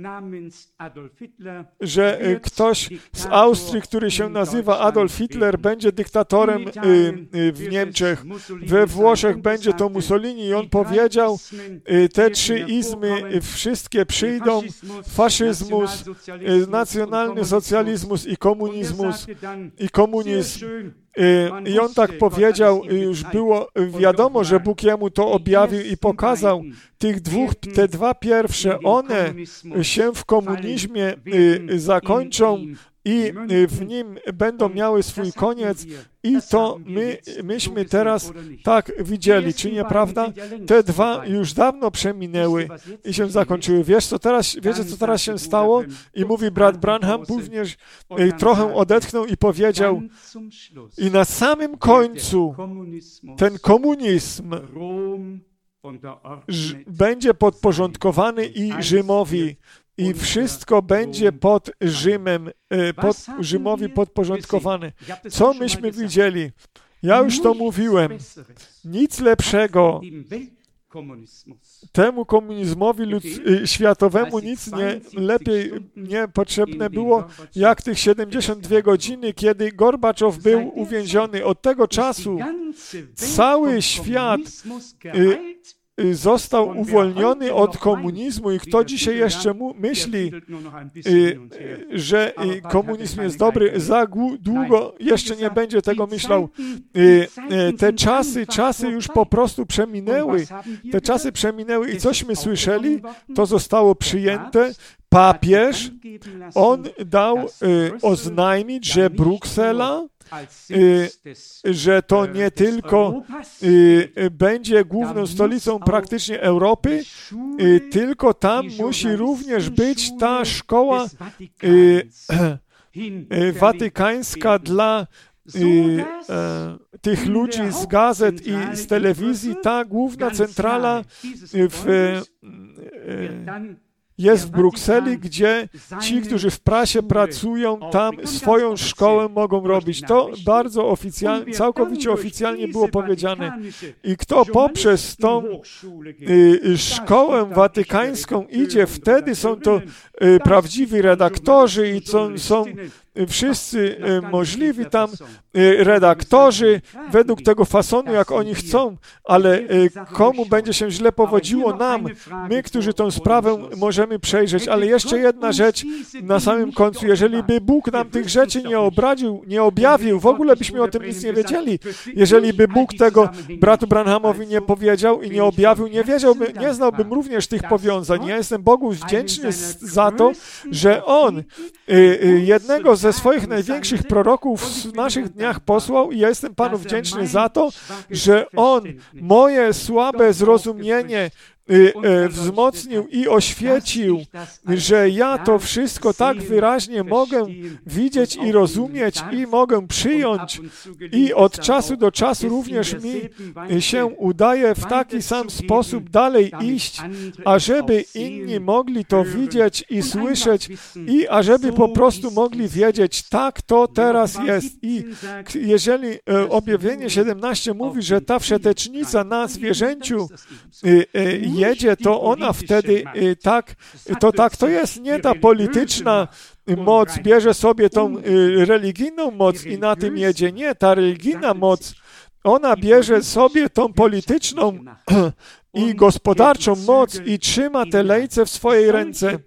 że ktoś z Austrii, który się nazywa Adolf Hitler, będzie dyktatorem w Niemczech. We Włoszech będzie to Mussolini i on powiedział, te trzy izmy wszystkie przyjdą, faszyzmus, nacjonalny socjalizmus i komunizm. I on tak powiedział, już było wiadomo, że Bóg jemu to objawił i pokazał. Te dwa pierwsze, one się w komunizmie zakończą i w nim będą miały swój koniec i to myśmy teraz tak widzieli, czy nie prawda? Te dwa już dawno przeminęły i się zakończyły. Wiecie, co teraz się stało? I mówi brat Branham, również trochę odetchnął i powiedział, i na samym końcu ten komunizm będzie podporządkowany i Rzymowi. I wszystko będzie pod Rzymowi podporządkowane. Co myśmy widzieli? Ja już to mówiłem. Nic lepszego temu komunizmowi światowemu nic lepiej nie potrzebne było, jak tych 72 godziny, kiedy Gorbaczow był uwięziony. Od tego czasu cały świat został uwolniony od komunizmu i kto dzisiaj jeszcze myśli, że komunizm jest dobry, za długo jeszcze nie będzie tego myślał. Te czasy już po prostu przeminęły. Te czasy przeminęły i cośmy słyszeli, to zostało przyjęte. Papież, on dał oznajmić, że Bruksela, że to nie tylko będzie główną stolicą praktycznie Europy, tylko tam musi również być ta szkoła watykańska dla tych ludzi z gazet i z telewizji, ta główna centrala jest w Brukseli, gdzie ci, którzy w prasie pracują, tam swoją szkołę mogą robić. To bardzo oficjalnie, całkowicie oficjalnie było powiedziane. I kto poprzez tą szkołę watykańską idzie, wtedy są to prawdziwi redaktorzy i są wszyscy możliwi tam redaktorzy według tego fasonu, jak oni chcą, ale komu będzie się źle powodziło? Nam, my, którzy tą sprawę możemy przejrzeć. Ale jeszcze jedna rzecz na samym końcu. Jeżeli by Bóg nam tych rzeczy nie objawił, w ogóle byśmy o tym nic nie wiedzieli. Jeżeli by Bóg tego bratu Branhamowi nie powiedział i nie objawił, nie znałbym również tych powiązań. Ja jestem Bogu wdzięczny za to, że On jednego ze swoich największych proroków w naszych dniach posłał i ja jestem Panu wdzięczny za to, że On moje słabe zrozumienie wzmocnił i oświecił, że ja to wszystko tak wyraźnie mogę widzieć i rozumieć i mogę przyjąć i od czasu do czasu również mi się udaje w taki sam sposób dalej iść, ażeby inni mogli to widzieć i słyszeć i ażeby po prostu mogli wiedzieć, tak to teraz jest. I jeżeli objawienie 17 mówi, że ta wszetecznica na zwierzęciu jedzie, to ona wtedy tak to jest, nie ta polityczna moc bierze sobie tą religijną moc i na tym jedzie. Nie, ta religijna moc, ona bierze sobie tą polityczną i gospodarczą moc i trzyma te lejce w swojej ręce.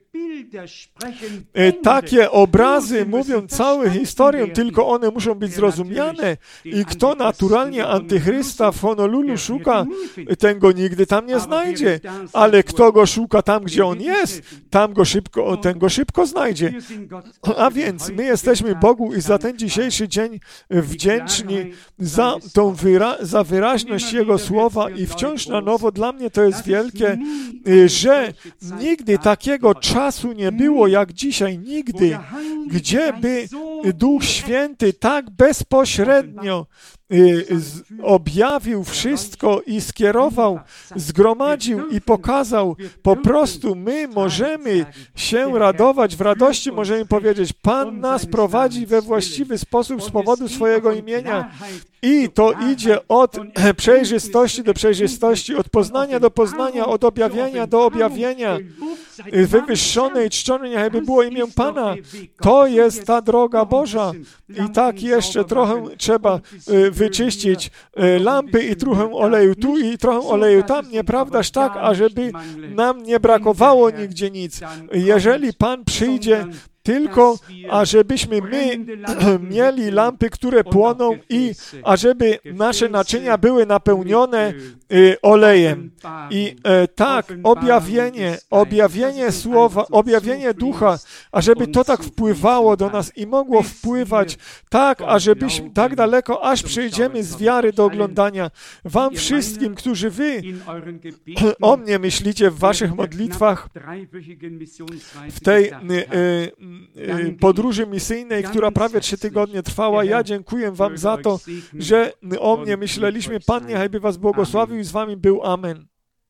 Takie obrazy mówią całą historię, tylko one muszą być zrozumiane i kto naturalnie antychrysta w Honolulu szuka, ten go nigdy tam nie znajdzie, ale kto go szuka tam, gdzie on jest, ten go szybko znajdzie. A więc my jesteśmy Bogu i za ten dzisiejszy dzień wdzięczni za wyraźność Jego słowa i wciąż na nowo dla mnie to jest wielkie, że nigdy takiego czasu nie było jak dzisiaj, nigdy, gdzie by Duch Święty tak bezpośrednio objawił wszystko i skierował, zgromadził i pokazał. Po prostu my możemy się radować, w radości możemy powiedzieć, Pan nas prowadzi we właściwy sposób z powodu swojego imienia. I to idzie od przejrzystości do przejrzystości, od poznania do poznania, od objawienia do objawienia. Wywyższone i czczone niechby było imię Pana. To jest ta droga Boża. I tak jeszcze trochę trzeba wyczyścić lampy i trochę oleju tu i trochę oleju tam, nieprawdaż tak, ażeby nam nie brakowało nigdzie nic. Jeżeli Pan przyjdzie, tylko ażebyśmy my mieli lampy, które płoną i ażeby nasze naczynia były napełnione olejem. I tak, objawienie słowa, objawienie ducha, ażeby to tak wpływało do nas i mogło wpływać tak, ażebyśmy tak daleko, aż przejdziemy z wiary do oglądania. Wam wszystkim, którzy wy o mnie myślicie w waszych modlitwach, w tej podróży misyjnej, która prawie 3 tygodnie trwała. Ja dziękuję wam za to, że o mnie myśleliśmy. Pan niechaj was błogosławił i z wami był. Amen.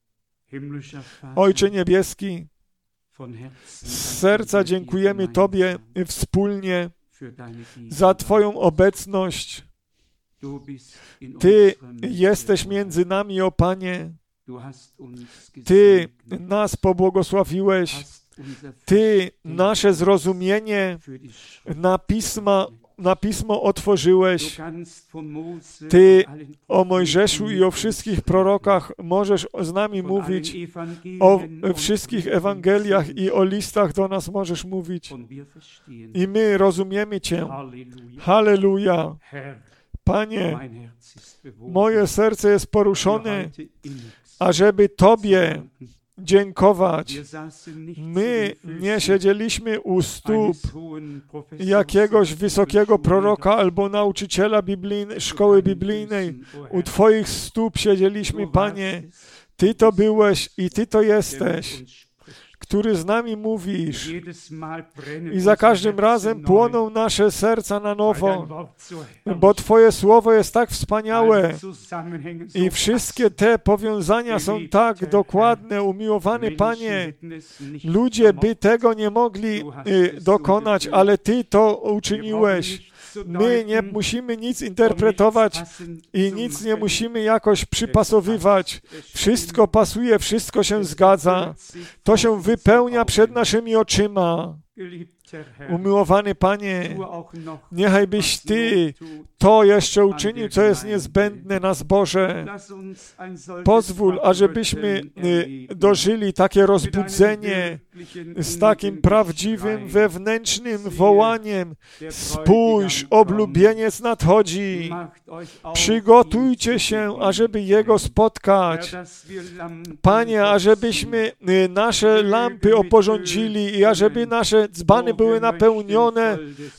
Ojcze Niebieski, z serca dziękujemy Tobie wspólnie za Twoją obecność. Ty jesteś między nami, o Panie. Ty nas pobłogosławiłeś. Ty nasze zrozumienie na Pismo otworzyłeś. Ty o Mojżeszu i o wszystkich prorokach możesz z nami mówić, o wszystkich Ewangeliach i o listach do nas możesz mówić. I my rozumiemy Cię. Halleluja. Panie, moje serce jest poruszone, ażeby Tobie dziękować. My nie siedzieliśmy u stóp jakiegoś wysokiego proroka albo nauczyciela szkoły biblijnej. U Twoich stóp siedzieliśmy, Panie. Ty to byłeś i Ty to jesteś, który z nami mówisz. I za każdym razem płoną nasze serca na nowo, bo Twoje słowo jest tak wspaniałe i wszystkie te powiązania są tak dokładne. Umiłowany Panie, ludzie by tego nie mogli dokonać, ale Ty to uczyniłeś. My nie musimy nic interpretować i nic nie musimy jakoś przypasowywać. Wszystko pasuje, wszystko się zgadza. To się wypełnia przed naszymi oczyma. Umiłowany Panie, niechaj byś Ty to jeszcze uczynił, co jest niezbędne na zborze. Pozwól, ażebyśmy dożyli takie rozbudzenie z takim prawdziwym, wewnętrznym wołaniem. Spójrz, oblubieniec nadchodzi. Przygotujcie się, ażeby Jego spotkać. Panie, ażebyśmy nasze lampy oporządzili i ażeby nasze dzbany były napełnione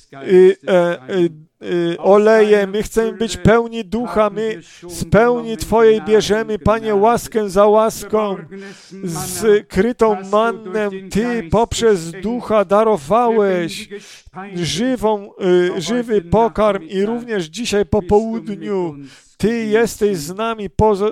olejem. My chcemy być pełni ducha, my z pełni Twojej bierzemy, Panie, łaskę za łaską, skrytą mannę Ty poprzez ducha darowałeś żywy pokarm i również dzisiaj po południu Ty jesteś z nami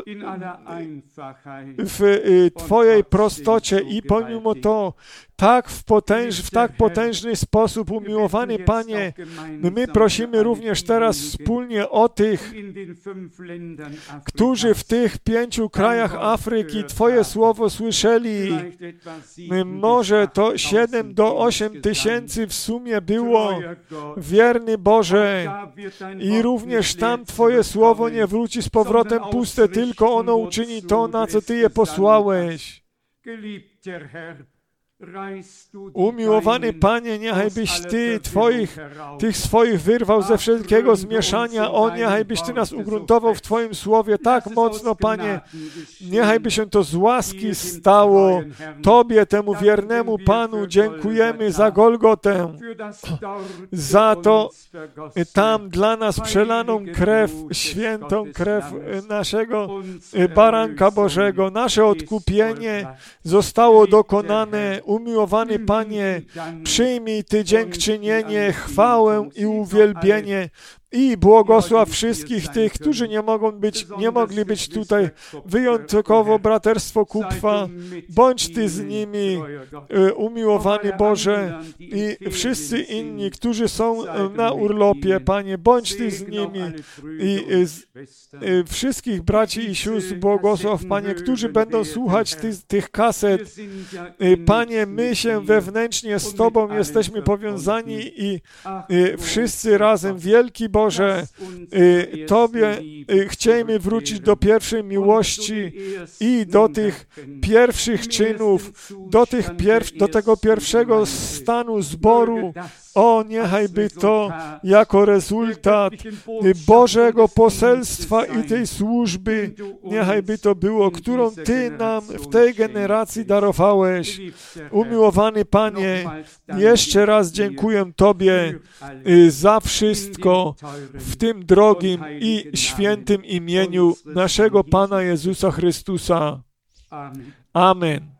w Twojej prostocie i pomimo to w tak potężny sposób, umiłowany Panie, my prosimy również teraz wspólnie o tych, którzy w tych 5 krajach Afryki Twoje słowo słyszeli. Może to 7 do 8 tysięcy w sumie było, wierny Boże, i również tam Twoje słowo nie wróci z powrotem puste, tylko ono uczyni to, na co Ty je posłałeś. Umiłowany Panie, niechajbyś Ty tych swoich wyrwał ze wszelkiego zmieszania. O, niechajbyś Ty nas ugruntował w Twoim słowie tak mocno, Panie. Niechajby się to z łaski stało. Tobie, temu wiernemu Panu, dziękujemy za Golgotę, za to tam dla nas przelaną krew, świętą krew naszego Baranka Bożego. Nasze odkupienie zostało dokonane. Umiłowany Panie, przyjmij Ty dziękczynienie, chwałę i uwielbienie i błogosław wszystkich tych, którzy nie mogli być tutaj, wyjątkowo braterstwo Kupfa. Bądź Ty z nimi, umiłowany Boże, i wszyscy inni, którzy są na urlopie, Panie, bądź Ty z nimi i wszystkich braci i sióstr błogosław, Panie, którzy będą słuchać tych kaset. Panie, my się wewnętrznie z Tobą jesteśmy powiązani i wszyscy razem, wielki Boże, Tobie chcemy wrócić do pierwszej miłości i do tych pierwszych czynów, do tego pierwszego stanu zboru. O, niechaj by to jako rezultat Bożego poselstwa i tej służby, niechaj by to było, którą Ty nam w tej generacji darowałeś. Umiłowany Panie, jeszcze raz dziękuję Tobie za wszystko w tym drogim i świętym imieniu naszego Pana Jezusa Chrystusa. Amen.